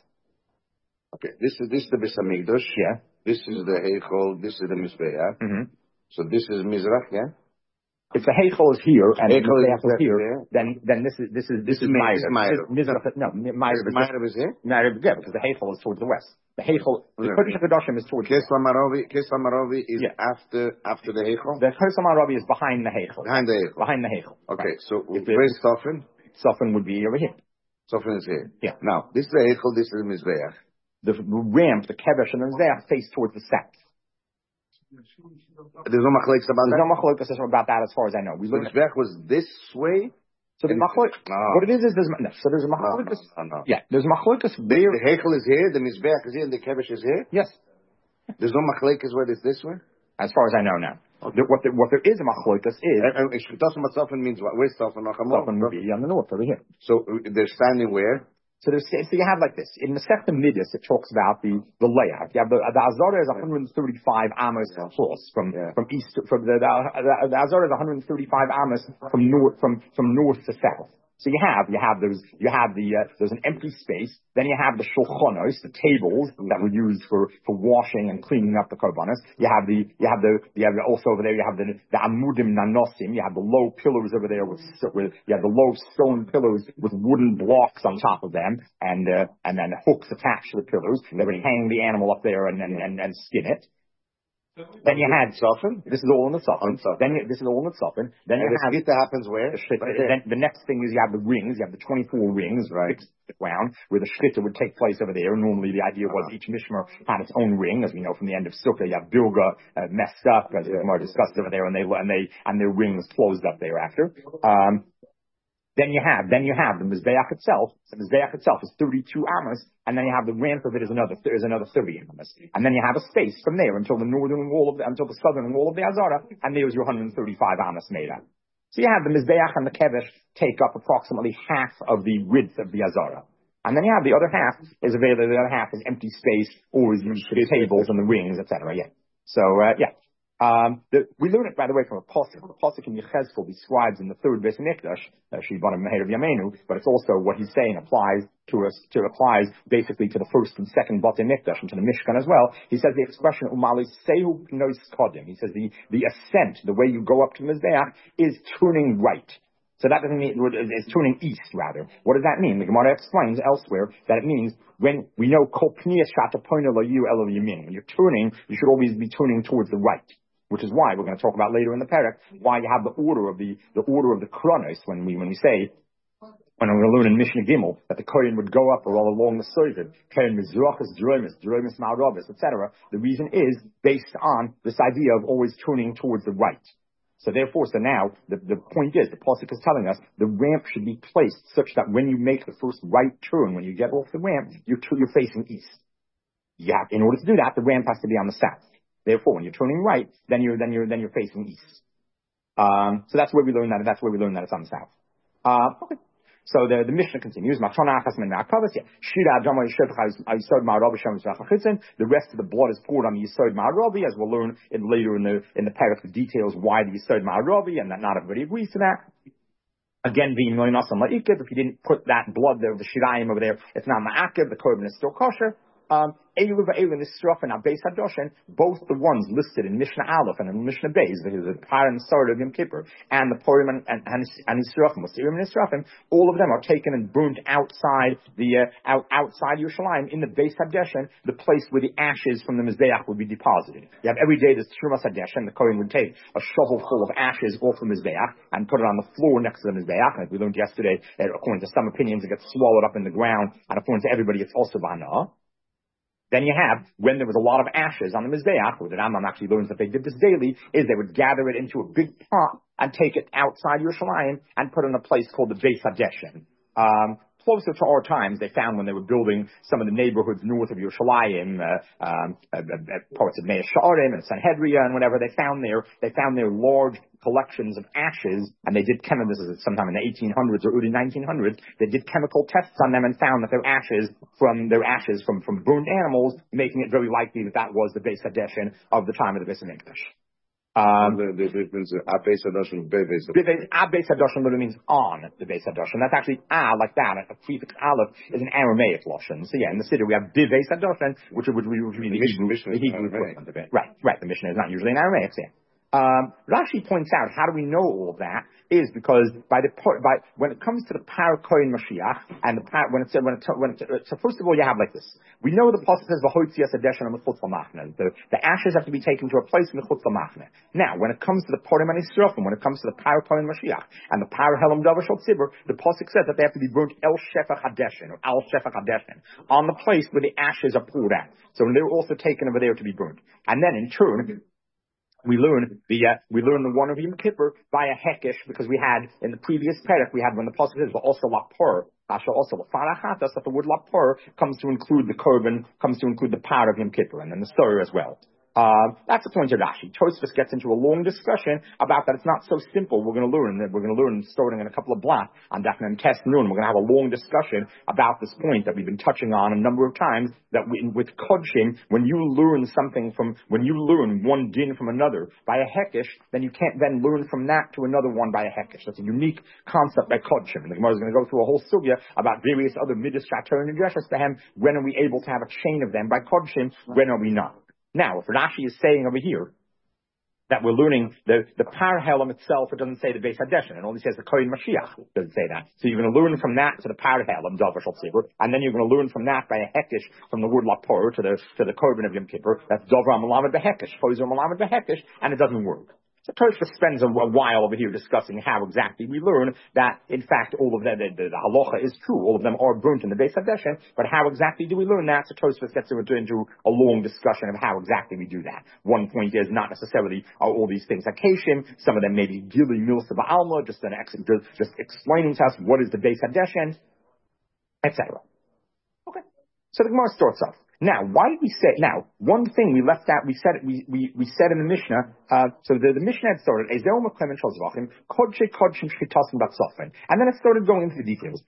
Okay, this is this is the Beis Hamikdash. Yeah. This is the Heichol. This is the Mizbeach. Mm-hmm. So this is Mizrach. Yeah. If the Heichol is here and Heichel the Mizbeach is here, there. then then this is this is this, this is Ma'ariv. Ma'ariv. No, Ma'ariv is Ma'ariv is here. Ma'ariv, yeah, because the Heichol is towards the west. The Heichol, the Kodesh HaKadoshim is towards. Kesla Maravi, Kesla Maravi is yeah. after after the Heichol. The Kesla Maravi is behind the Heichol. Behind the Heichol. Behind the Heichol. Okay, right. so where's Sofin? Sofin would be over here. Sofin is here. Yeah. Now this is the Heichol. This is the Mizbeach. The ramp, the kevish, and the mizbeach face towards the south. There's no machlokes about that. There's no machlokes about that, as far as I know. We so the mizbeach was this way. So the machlokes, no. what it is is there's no. So there's a machlokes. No, no, no. Yeah, there's machlokes. The, the heichel is here, the mizbeach is here, and the kevish is here. Yes. There's no machlokes where it's this way. As far as I know now. Okay. The, what, the, what there is a machlokes is. And Sofin means what? Where's Sofin? Sofin would be on the north over here. So they're standing where? So there's, so you have like this. In the Masechta Midas, it talks about the, the layout. You have the, the Azara is one hundred thirty-five amos across from, yeah. from east, from the, the, the, the Azara is one hundred thirty-five amos from north, from, from north to south. So you have, you have those, you have the, uh, there's an empty space, then you have the shulchanos, the tables that were used for, for washing and cleaning up the korbanos. You have the, you have the, you have the, also over there, you have the, the amudim nanosim, you have the low pillars over there with, with, you have the low stone pillars with wooden blocks on top of them, and, uh, and then hooks attached to the pillars, and they would hang the animal up there and, and, and, and skin it. Then you had Sofin. This is all in the Sofin. Then you, this is all in the Sofin. Then and you the have shkita happens where? The, right then the next thing is you have the rings. You have the twenty-four rings right round where the shkita would take place over there. Normally the idea was each mishmer had its own ring, as we know from the end of Sukkah. You have Bilga uh, messed up, as yeah. we discussed over there, and they and they and their rings closed up thereafter. Um, Then you have, then you have the Mizbeach itself. The Mizbeach itself is thirty-two amos, and then you have the ramp of it is another, is another thirty amos. And then you have a space from there until the northern wall of the, until the southern wall of the Azara, and there's your one hundred thirty-five amos made up. So you have the Mizbeach and the Kevish take up approximately half of the width of the Azara. And then you have the other half is available, the other half is empty space, or is used for the tables and the rings, et cetera. Yeah. So, uh, yeah. Um, the, we learn it, by the way, from a pasuk. The pasuk in Yechezkel describes in the third Beis Hamikdash, Shibana Meher of Yameinu, but it's also what he's saying applies to us, to applies basically to the first and second Bate Mikdash and to the Mishkan as well. He says the expression Umali Sehu Pnois Kodim. He says the the ascent, the way you go up to the Mizbeach, is turning right. So that doesn't mean it's turning east, rather. What does that mean? The Gemara explains elsewhere that it means when we know kol pniyas shatapoina lo yu elo yamin. When you're turning, you should always be turning towards the right. Which is why we're going to talk about later in the parak why you have the order of the the order of the chronos when we when we say when we're going to learn in Mishnah Gimel that the Kohen would go up or all along the Soivid, Kohen Mizrachas, Dromis, Dromis Ma'aravis, et cetera. The reason is based on this idea of always turning towards the right. So therefore, so now, the, the point is, the Pasuk is telling us, the ramp should be placed such that when you make the first right turn, when you get off the ramp, you're, you're facing east. Yeah, in order to do that, the ramp has to be on the south. Therefore, when you're turning right, then you're, then you're, then you're facing east. Um, so that's where we learn that, that's where we learn that it's on the south. Uh, okay. So the, the Mishnah continues. The rest of the blood is poured on the Yisod Ma'aravi, as we'll learn in, later in the in the parak, the details why the Yisod Ma'aravi, and that not everybody agrees to that. Again, being Noinasan La'ikib, if you didn't put that blood there, the Shirayim over there, it's not Ma'akib, the korban is still kosher. Um, both the ones listed in Mishnah Aleph and in Mishnah Beis, the, the Par and Sard of Yom Kippur, and the Purim and, and, and, and Yisrafim, and Yisrafim, all of them are taken and burnt outside the, uh, out, outside Yerushalayim, in the Beis Hadeshen, the place where the ashes from the Mizbeach would be deposited. You have every day this Trumas Hadeshen, the Kohen would take a shovel full of ashes off the Mizbeach and put it on the floor next to the Mizbeach, and as we learned yesterday, according to some opinions, it gets swallowed up in the ground, and according to everybody, it's also Bana. Then you have, when there was a lot of ashes on the Mizbeach, where the Rambam actually learns that they did this daily, is they would gather it into a big pot and take it outside Yerushalayim and put it in a place called the Beis Hadeshen. Um, closer to our times, they found when they were building some of the neighborhoods north of Yerushalayim, uh, um, uh, uh, parts of Mea Sha'arim and Sanhedria and whatever, they found there, they found their large collections of ashes, and they did chemical, this is sometime in the eighteen hundreds or early nineteen hundreds, they did chemical tests on them and found that their ashes from, their ashes from, from burned animals, making it very likely that that was the Beis Hadeshen of the time of the Beis Hamikdash. Um, the, the difference is Beis Hadashen, Beis Hadashen. Beis Hadashen literally means on the Beis Hadashen. That's actually ah like that. A prefix aleph is an Aramaic lashon. So yeah, in the Siddur we have Beis Hadashen, which would be the Hebrew equivalent of it. Right, right. The Mishnah is not usually in Aramaic. So yeah. Um, Rashi points out how do we know all of that is because by the by when it comes to the Par Kohen Mashiach and the par, when it's when it when it, so first of all you have like this. We know the pasuk says v'hoitzias hadeshen mechutz lamachne. The the ashes have to be taken to a place mechutz lamachne. Now when it comes to the Purim and Yisrafim, when it comes to the Par Kohen Mashiach and the Par Helam Davar Shel Tzibur, the pasuk says that they have to be burnt el shefach hadeshen or al shefach hadeshen on the place where the ashes are poured out. So they're also taken over there to be burnt. And then in turn, We learn the uh, we learn the one of Yom Kippur by a hekesh because we had in the previous parak we had when the pasuk says but also lapur also lafarachatas that the word lapur comes to include the korban comes to include the par of Yom Kippur and then the stir as well. Uh, that's the point of Rashi. Tosfos gets into a long discussion about that it's not so simple. We're going to learn that we're going to learn starting in a couple of blocks on Daf Mem Tes Nun. We're going to have a long discussion about this point that we've been touching on a number of times. That we, with kodshim, when you learn something from when you learn one din from another by a hekesh, then you can't then learn from that to another one by a hekesh. That's a unique concept by kodshim. And the Gemara is going to go through a whole sugya about various other midas shatar and dreshes to him. When are we able to have a chain of them by kodshim? When are we not? Now, if Rashi is saying over here that we're learning the, the Par Helam itself, it doesn't say the Beis Hadeshen. It only says the Kohen Mashiach. It doesn't say that. So you're going to learn from that to the Par Helam, Davar Shel Tzibur, and then you're going to learn from that by a Hekesh, from the word Lapor to the, to the Korban of Yom Kippur. That's Dovar Malamed Behekesh, Chozer Malamed Behekesh, and it doesn't work. So Tosfos spends a while over here discussing how exactly we learn that, in fact, all of them, the, the, the halacha is true. All of them are burnt in the Beis Hadeshen, but how exactly do we learn that? So Tosfos gets into, into a long discussion of how exactly we do that. One point is not necessarily are all these things Hakeshim. Some of them may be Gili Milsa Ba'alma, just, an ex, just explaining to us what is the Beis Hadeshen, et cetera. Okay. So the Gemara starts off. Now, why did we say, now, one thing we left out, we said, we, we, we said in the Mishnah, uh, so the, the Mishnah had started, and then it started going into the details.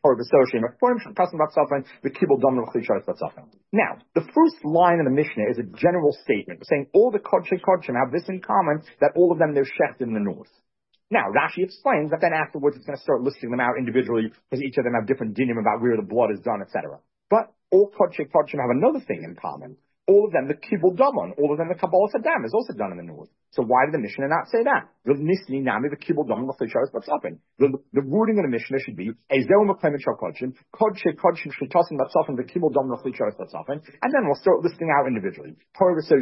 Now, the first line of the Mishnah is a general statement, saying all the Kodshe Kodshim have this in common, that all of them, they're shechted in the north. Now, Rashi explains that then afterwards it's going to start listing them out individually, because each of them have different dinim about where the blood is done, et cetera. But all Kodshe Kodshim have another thing in common. All of them, the Kibbul Damon, all of them, the Kabbalah Saddam is also done in the north. So why did the Mishnah not say that? The, the wording of the Mishnah should be, and then we'll start listing out individually. And let's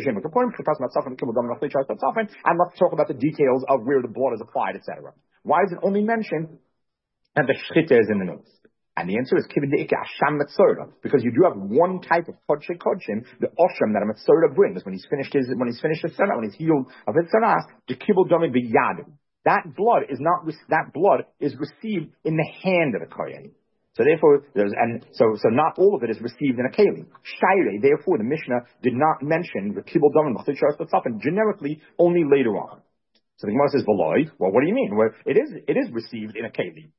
talk about the details of where the blood is applied, et cetera. Why is it only mentioned that the Shchita is in the north? And the answer is because you do have one type of Kodshe Kodshim, the Osham that a Metzora brings when he's finished his when he's finished his Sarah, when he's healed of his Sarah, the Kibbul Domi B'Yad. That blood is not that blood is received in the hand of the Kohen. So therefore, there's and so so not all of it is received in a keli. Shaire, therefore, the Mishnah did not mention the Kibbul Domi and generically only later on. So the Gemara says, "V'loi." Well, what do you mean? Well, it is it is received in a keli.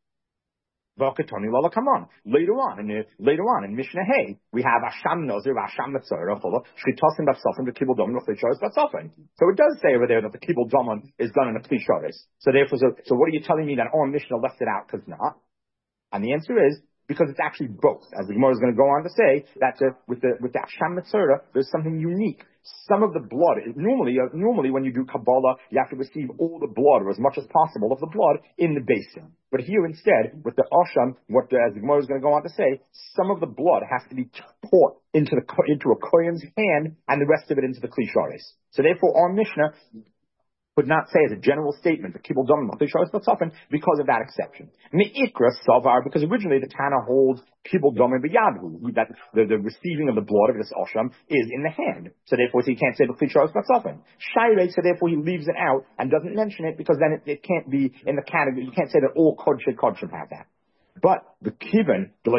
Come on. Later on, in the, later on in Mishnah Hay, we have Asham Nazir, Asham Metzora, Shchitosim Batsofim, the Kibbul Doman, Chlisharis Batsofim. So it does say over there that the Kibbul Doman is done in a Chlisharis. So therefore, so, so what are you telling me that our Mishnah left it out because not? And the answer is because it's actually both. As the Gemara is going to go on to say that uh, with the with the Asham Metzora, there's something unique. Some of the blood, normally, uh, normally when you do Kabbalah, you have to receive all the blood, or as much as possible of the blood, in the basin. But here instead, with the Asham, what uh, as the Gemara is going to go on to say, some of the blood has to be poured into the into a Kohen's hand, and the rest of it into the Klisharis. So therefore, our Mishnah could not say as a general statement the Kibbul Doman because of that exception. Me'ikra Savar, because originally the Tana holds Kibbul Doman B'Yadhu, that the, the receiving of the blood of this Osham is in the hand. So therefore he can't say the Klisharis Batsofim. Shaire, so therefore he leaves it out and doesn't mention it because then it, it can't be in the category, you can't say that all Kodshe Kodshim have that. But the Kivan, but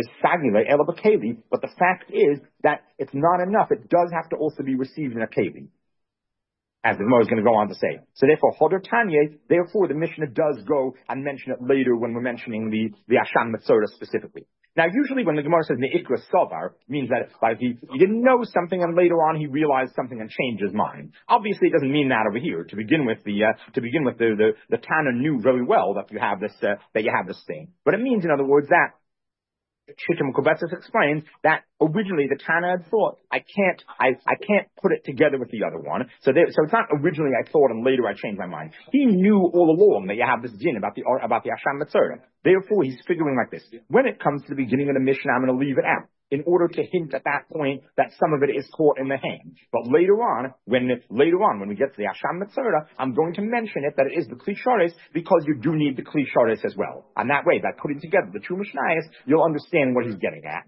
the fact is that it's not enough. It does have to also be received in a Keli, as the Gemara is going to go on to say. So therefore, Hodor Tanya, therefore the Mishnah does go and mention it later when we're mentioning the, the Asham Metzora specifically. Now usually when the Gemara says Ne'ikra Savar, means that like he, he didn't know something and later on he realized something and changed his mind. Obviously it doesn't mean that over here. To begin with, the, uh, to begin with, the, the, the Tana knew very well that you have this, uh, that you have this thing. But it means, in other words, that Shittim Kubetzis explains that originally the Tana had thought, I can't, I, I can't put it together with the other one. So there, so it's not originally I thought and later I changed my mind. He knew all along that you have this din about the, about the Asham Metzora. Therefore he's figuring like this. When it comes to the beginning of the Mishnah, I'm going to leave it out, in order to hint at that point that some of it is caught in the hand. But later on, when later on, when we get to the Asham Metzora, I'm going to mention it that it is the Klisharis because you do need the Klisharis as well. And that way, by putting together the two Mishnayos, you'll understand what he's getting at.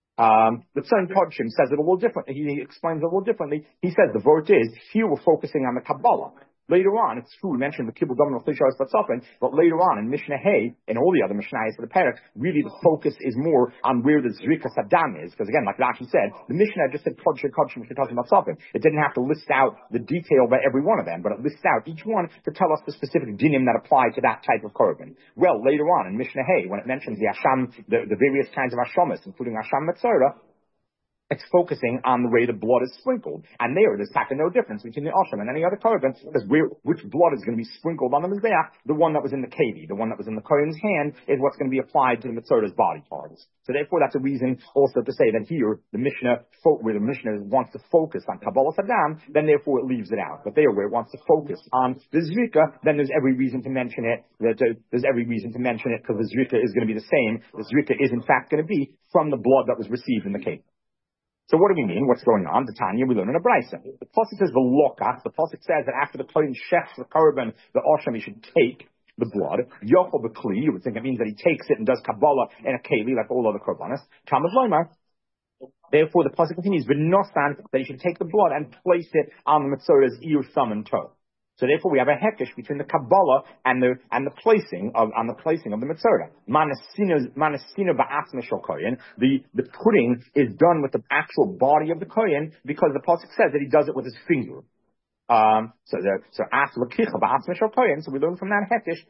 Um, the Tzon Kodshim says it a little differently. He explains it a little differently. He says the vort is, here we're focusing on the Kabbalah. Later on, it's true, we mentioned the Kibbul Doman of Klisharis Batsofim, but later on in Mishnah Hay, and all the other Mishnayos of the Perek, really the focus is more on where the Zrika Saddam is, because again, like Rashi said, the Mishnah just said Kodshe Kodshim Shchitosim Batsofim. It didn't have to list out the detail by every one of them, but it lists out each one to tell us the specific dinim that apply to that type of korban. Well, later on in Mishnah Hay, when it mentions the Asham, the, the various kinds of Ashamas, including Asham Metzora, it's focusing on the way the blood is sprinkled. And there, there's actually no difference between the Asham and any other korban, because where, which blood is going to be sprinkled on the Mizbeach, the one that was in the Kevi, the one that was in the Kohen's hand, is what's going to be applied to the Metzora's body parts. So therefore, that's a reason also to say that here, the Mishnah, where the Mishnah wants to focus on Kabbalah Saddam, then therefore it leaves it out. But there, where it wants to focus on the Zrika, then there's every reason to mention it, that uh, there's every reason to mention it, because the Zrika is going to be the same. The Zrika is in fact going to be from the blood that was received in the Kevi. So what do we mean? What's going on? The Tanya, we learn in a Brisa. The Pasuk says the lokach. The Pasuk says that after the Kohen shechs the korban, the Osham, he should take the blood. Yochel b'kli, you would think it means that he takes it and does Kabbalah in a keli like all other korbanos. Talmud Loimar. Therefore, the Pasuk continues, v'nosan, that he should take the blood and place it on the Metzora's ear, thumb, and toe. So therefore, we have a hekesh between the Kabbalah and the and the placing of on the placing of the Mitzvah. Manasina ba'atzma shel kohen. The the putting is done with the actual body of the kohen because the pasuk says that he does it with his finger. Um, so the so as lakicha ba'atzma shel kohen. So we learn from that hekesh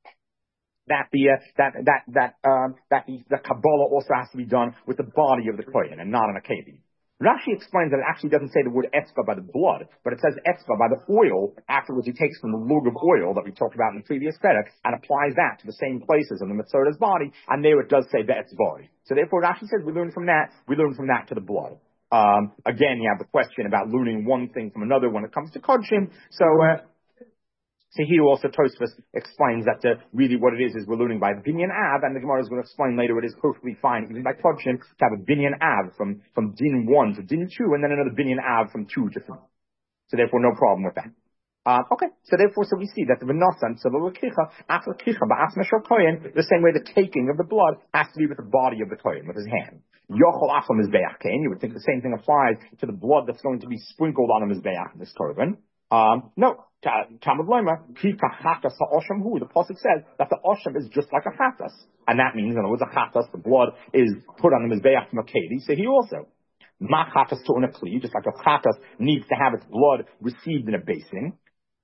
that the uh, that that that um, that the, the Kabbalah also has to be done with the body of the kohen and not on a kevi. Rashi explains that it actually doesn't say the word etzba by the blood, but it says etzba by the oil afterwards he takes from the lug of oil that we talked about in the previous perek and applies that to the same places in the Mitzvah's body, and there it does say be'etzboi. So therefore Rashi says we learn from that, we learn from that to the blood. Um, again, you have the question about learning one thing from another when it comes to kodshim, so uh, So here also Tosfos explains that uh, really what it is is we're learning by binyan av, and the Gemara is going to explain later it is perfectly fine even by kodshim to have a binyan av from from din one to din two, and then another binyan av from two to three. So therefore, no problem with that. Uh, okay, so therefore, so we see that the v'nasan so the lakicha after lakicha ba'asma shel kohen, the same way the taking of the blood has to be with the body of the kohen, with his hand. Yochol acham mizbeach kain. You would think the same thing applies to the blood that's going to be sprinkled on a mizbeach in this korban. Um, no, Talmud Lema, Kika Chatas HaOsham Hu, the Pasuk says that the Osham is just like a Chatas. And that means, in other words, a Chatas, the blood is put on the Mizbeach from a Kedi, so he also. Ma Chatas to a Kli, just like a Chatas needs to have its blood received in a basin.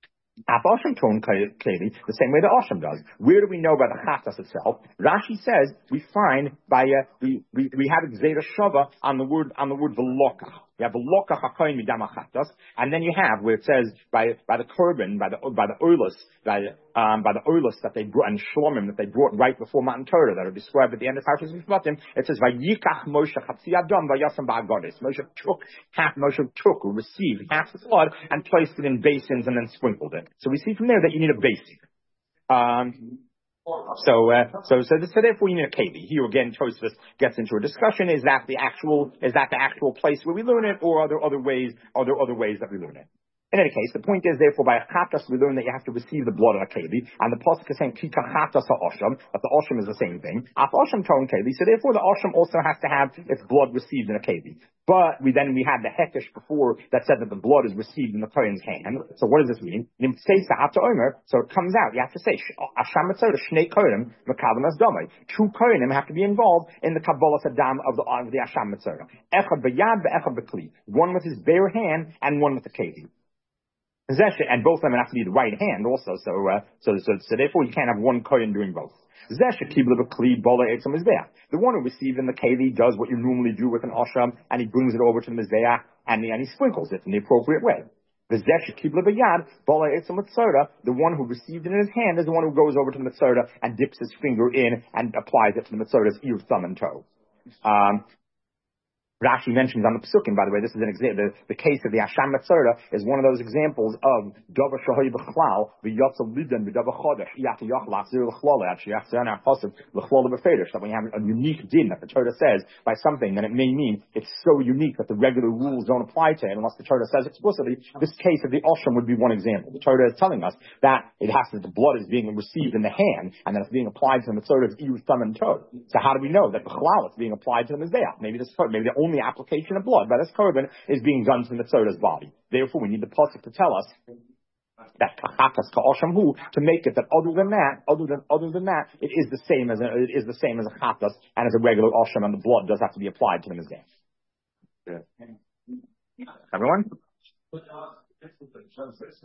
Osham tone clearly the same way the Osham does. Where do we know by the Chatas itself? Rashi says we find by uh, we, we we have Gzeira Shava on the word on the word velokach. You have velokach hakoyin midam Chatas, and then you have where it says by by the korban by the by the oilus by um by the oilus that they brought and shlomim that they brought right before Matan Torah that are described at the end of Parshas Mishpatim. It says vayikach Moshe chatzi adam vayasam ba'agodes. Moshe took half Moshe took or received half the blood and placed it in basins and then sprinkled it. So we see from there that you need a basin. Um, so, uh, so, so, so therefore you need a keli. Here again, Tosfos gets into a discussion: is that the actual, is that the actual place where we learn it, or are there other ways, are there other ways that we learn it? In any case, the point is, therefore, by a chatas, we learn that you have to receive the blood on a keli, and the pasuk is saying kika chatas ha'osham, that the osham is the same thing. Af osham ton keli, so therefore the osham also has to have its blood received in a keli. But we then we had the hekesh before that said that the blood is received in the kohen's hand. So what does this mean? So it comes out. You have to say asham mitzvah shnei kohenim mekabel as damai. Two kohenim have to be involved in the kabbalas adam of the of the asham mitzvah. Echad b'yad ve'echad b'kli. One with his bare hand and one with the keli. And both of them have to be the right hand also, so uh, so, so so therefore you can't have one kohen doing both. The one who received in the keli does what you normally do with an osham, and he brings it over to the mizbeach, and, and he sprinkles it in the appropriate way. The one who received it in his hand is the one who goes over to the mitzvah and dips his finger in and applies it to the mitzvah's ear, thumb, and toe. Um, Rashi mentions on the Pesukim, by the way, this is an example, the, the case of the Asham Metzora is one of those examples of Dover Shahoy B'chlal, V'yotzel Lidan, V'dover Chodesh, Iyach Yoch Lachzir L'chlole, Atchiach Zerna Chosev, L'chlole B'fedish, that when you have a unique din that the Torah says by something, then it may mean it's so unique that the regular rules don't apply to it unless the Torah says explicitly. This case of the Osham would be one example. The Torah is telling us that it has to, the blood is being received in the hand, and that it's being applied to the Metzora's ear, thumb, and toe. So how do we know that B'chlal is being applied to the Mizbeach? Maybe this, maybe the only the application of blood by this korban is being done to the Mitzora's body. Therefore, we need the pasuk to tell us that kachatas ka'osham hu to make it that other than that, other than other than that, it is the same as a, it is the same as a chatas and as a regular osham, and the blood does have to be applied to the mizbeach. Yeah. Everyone.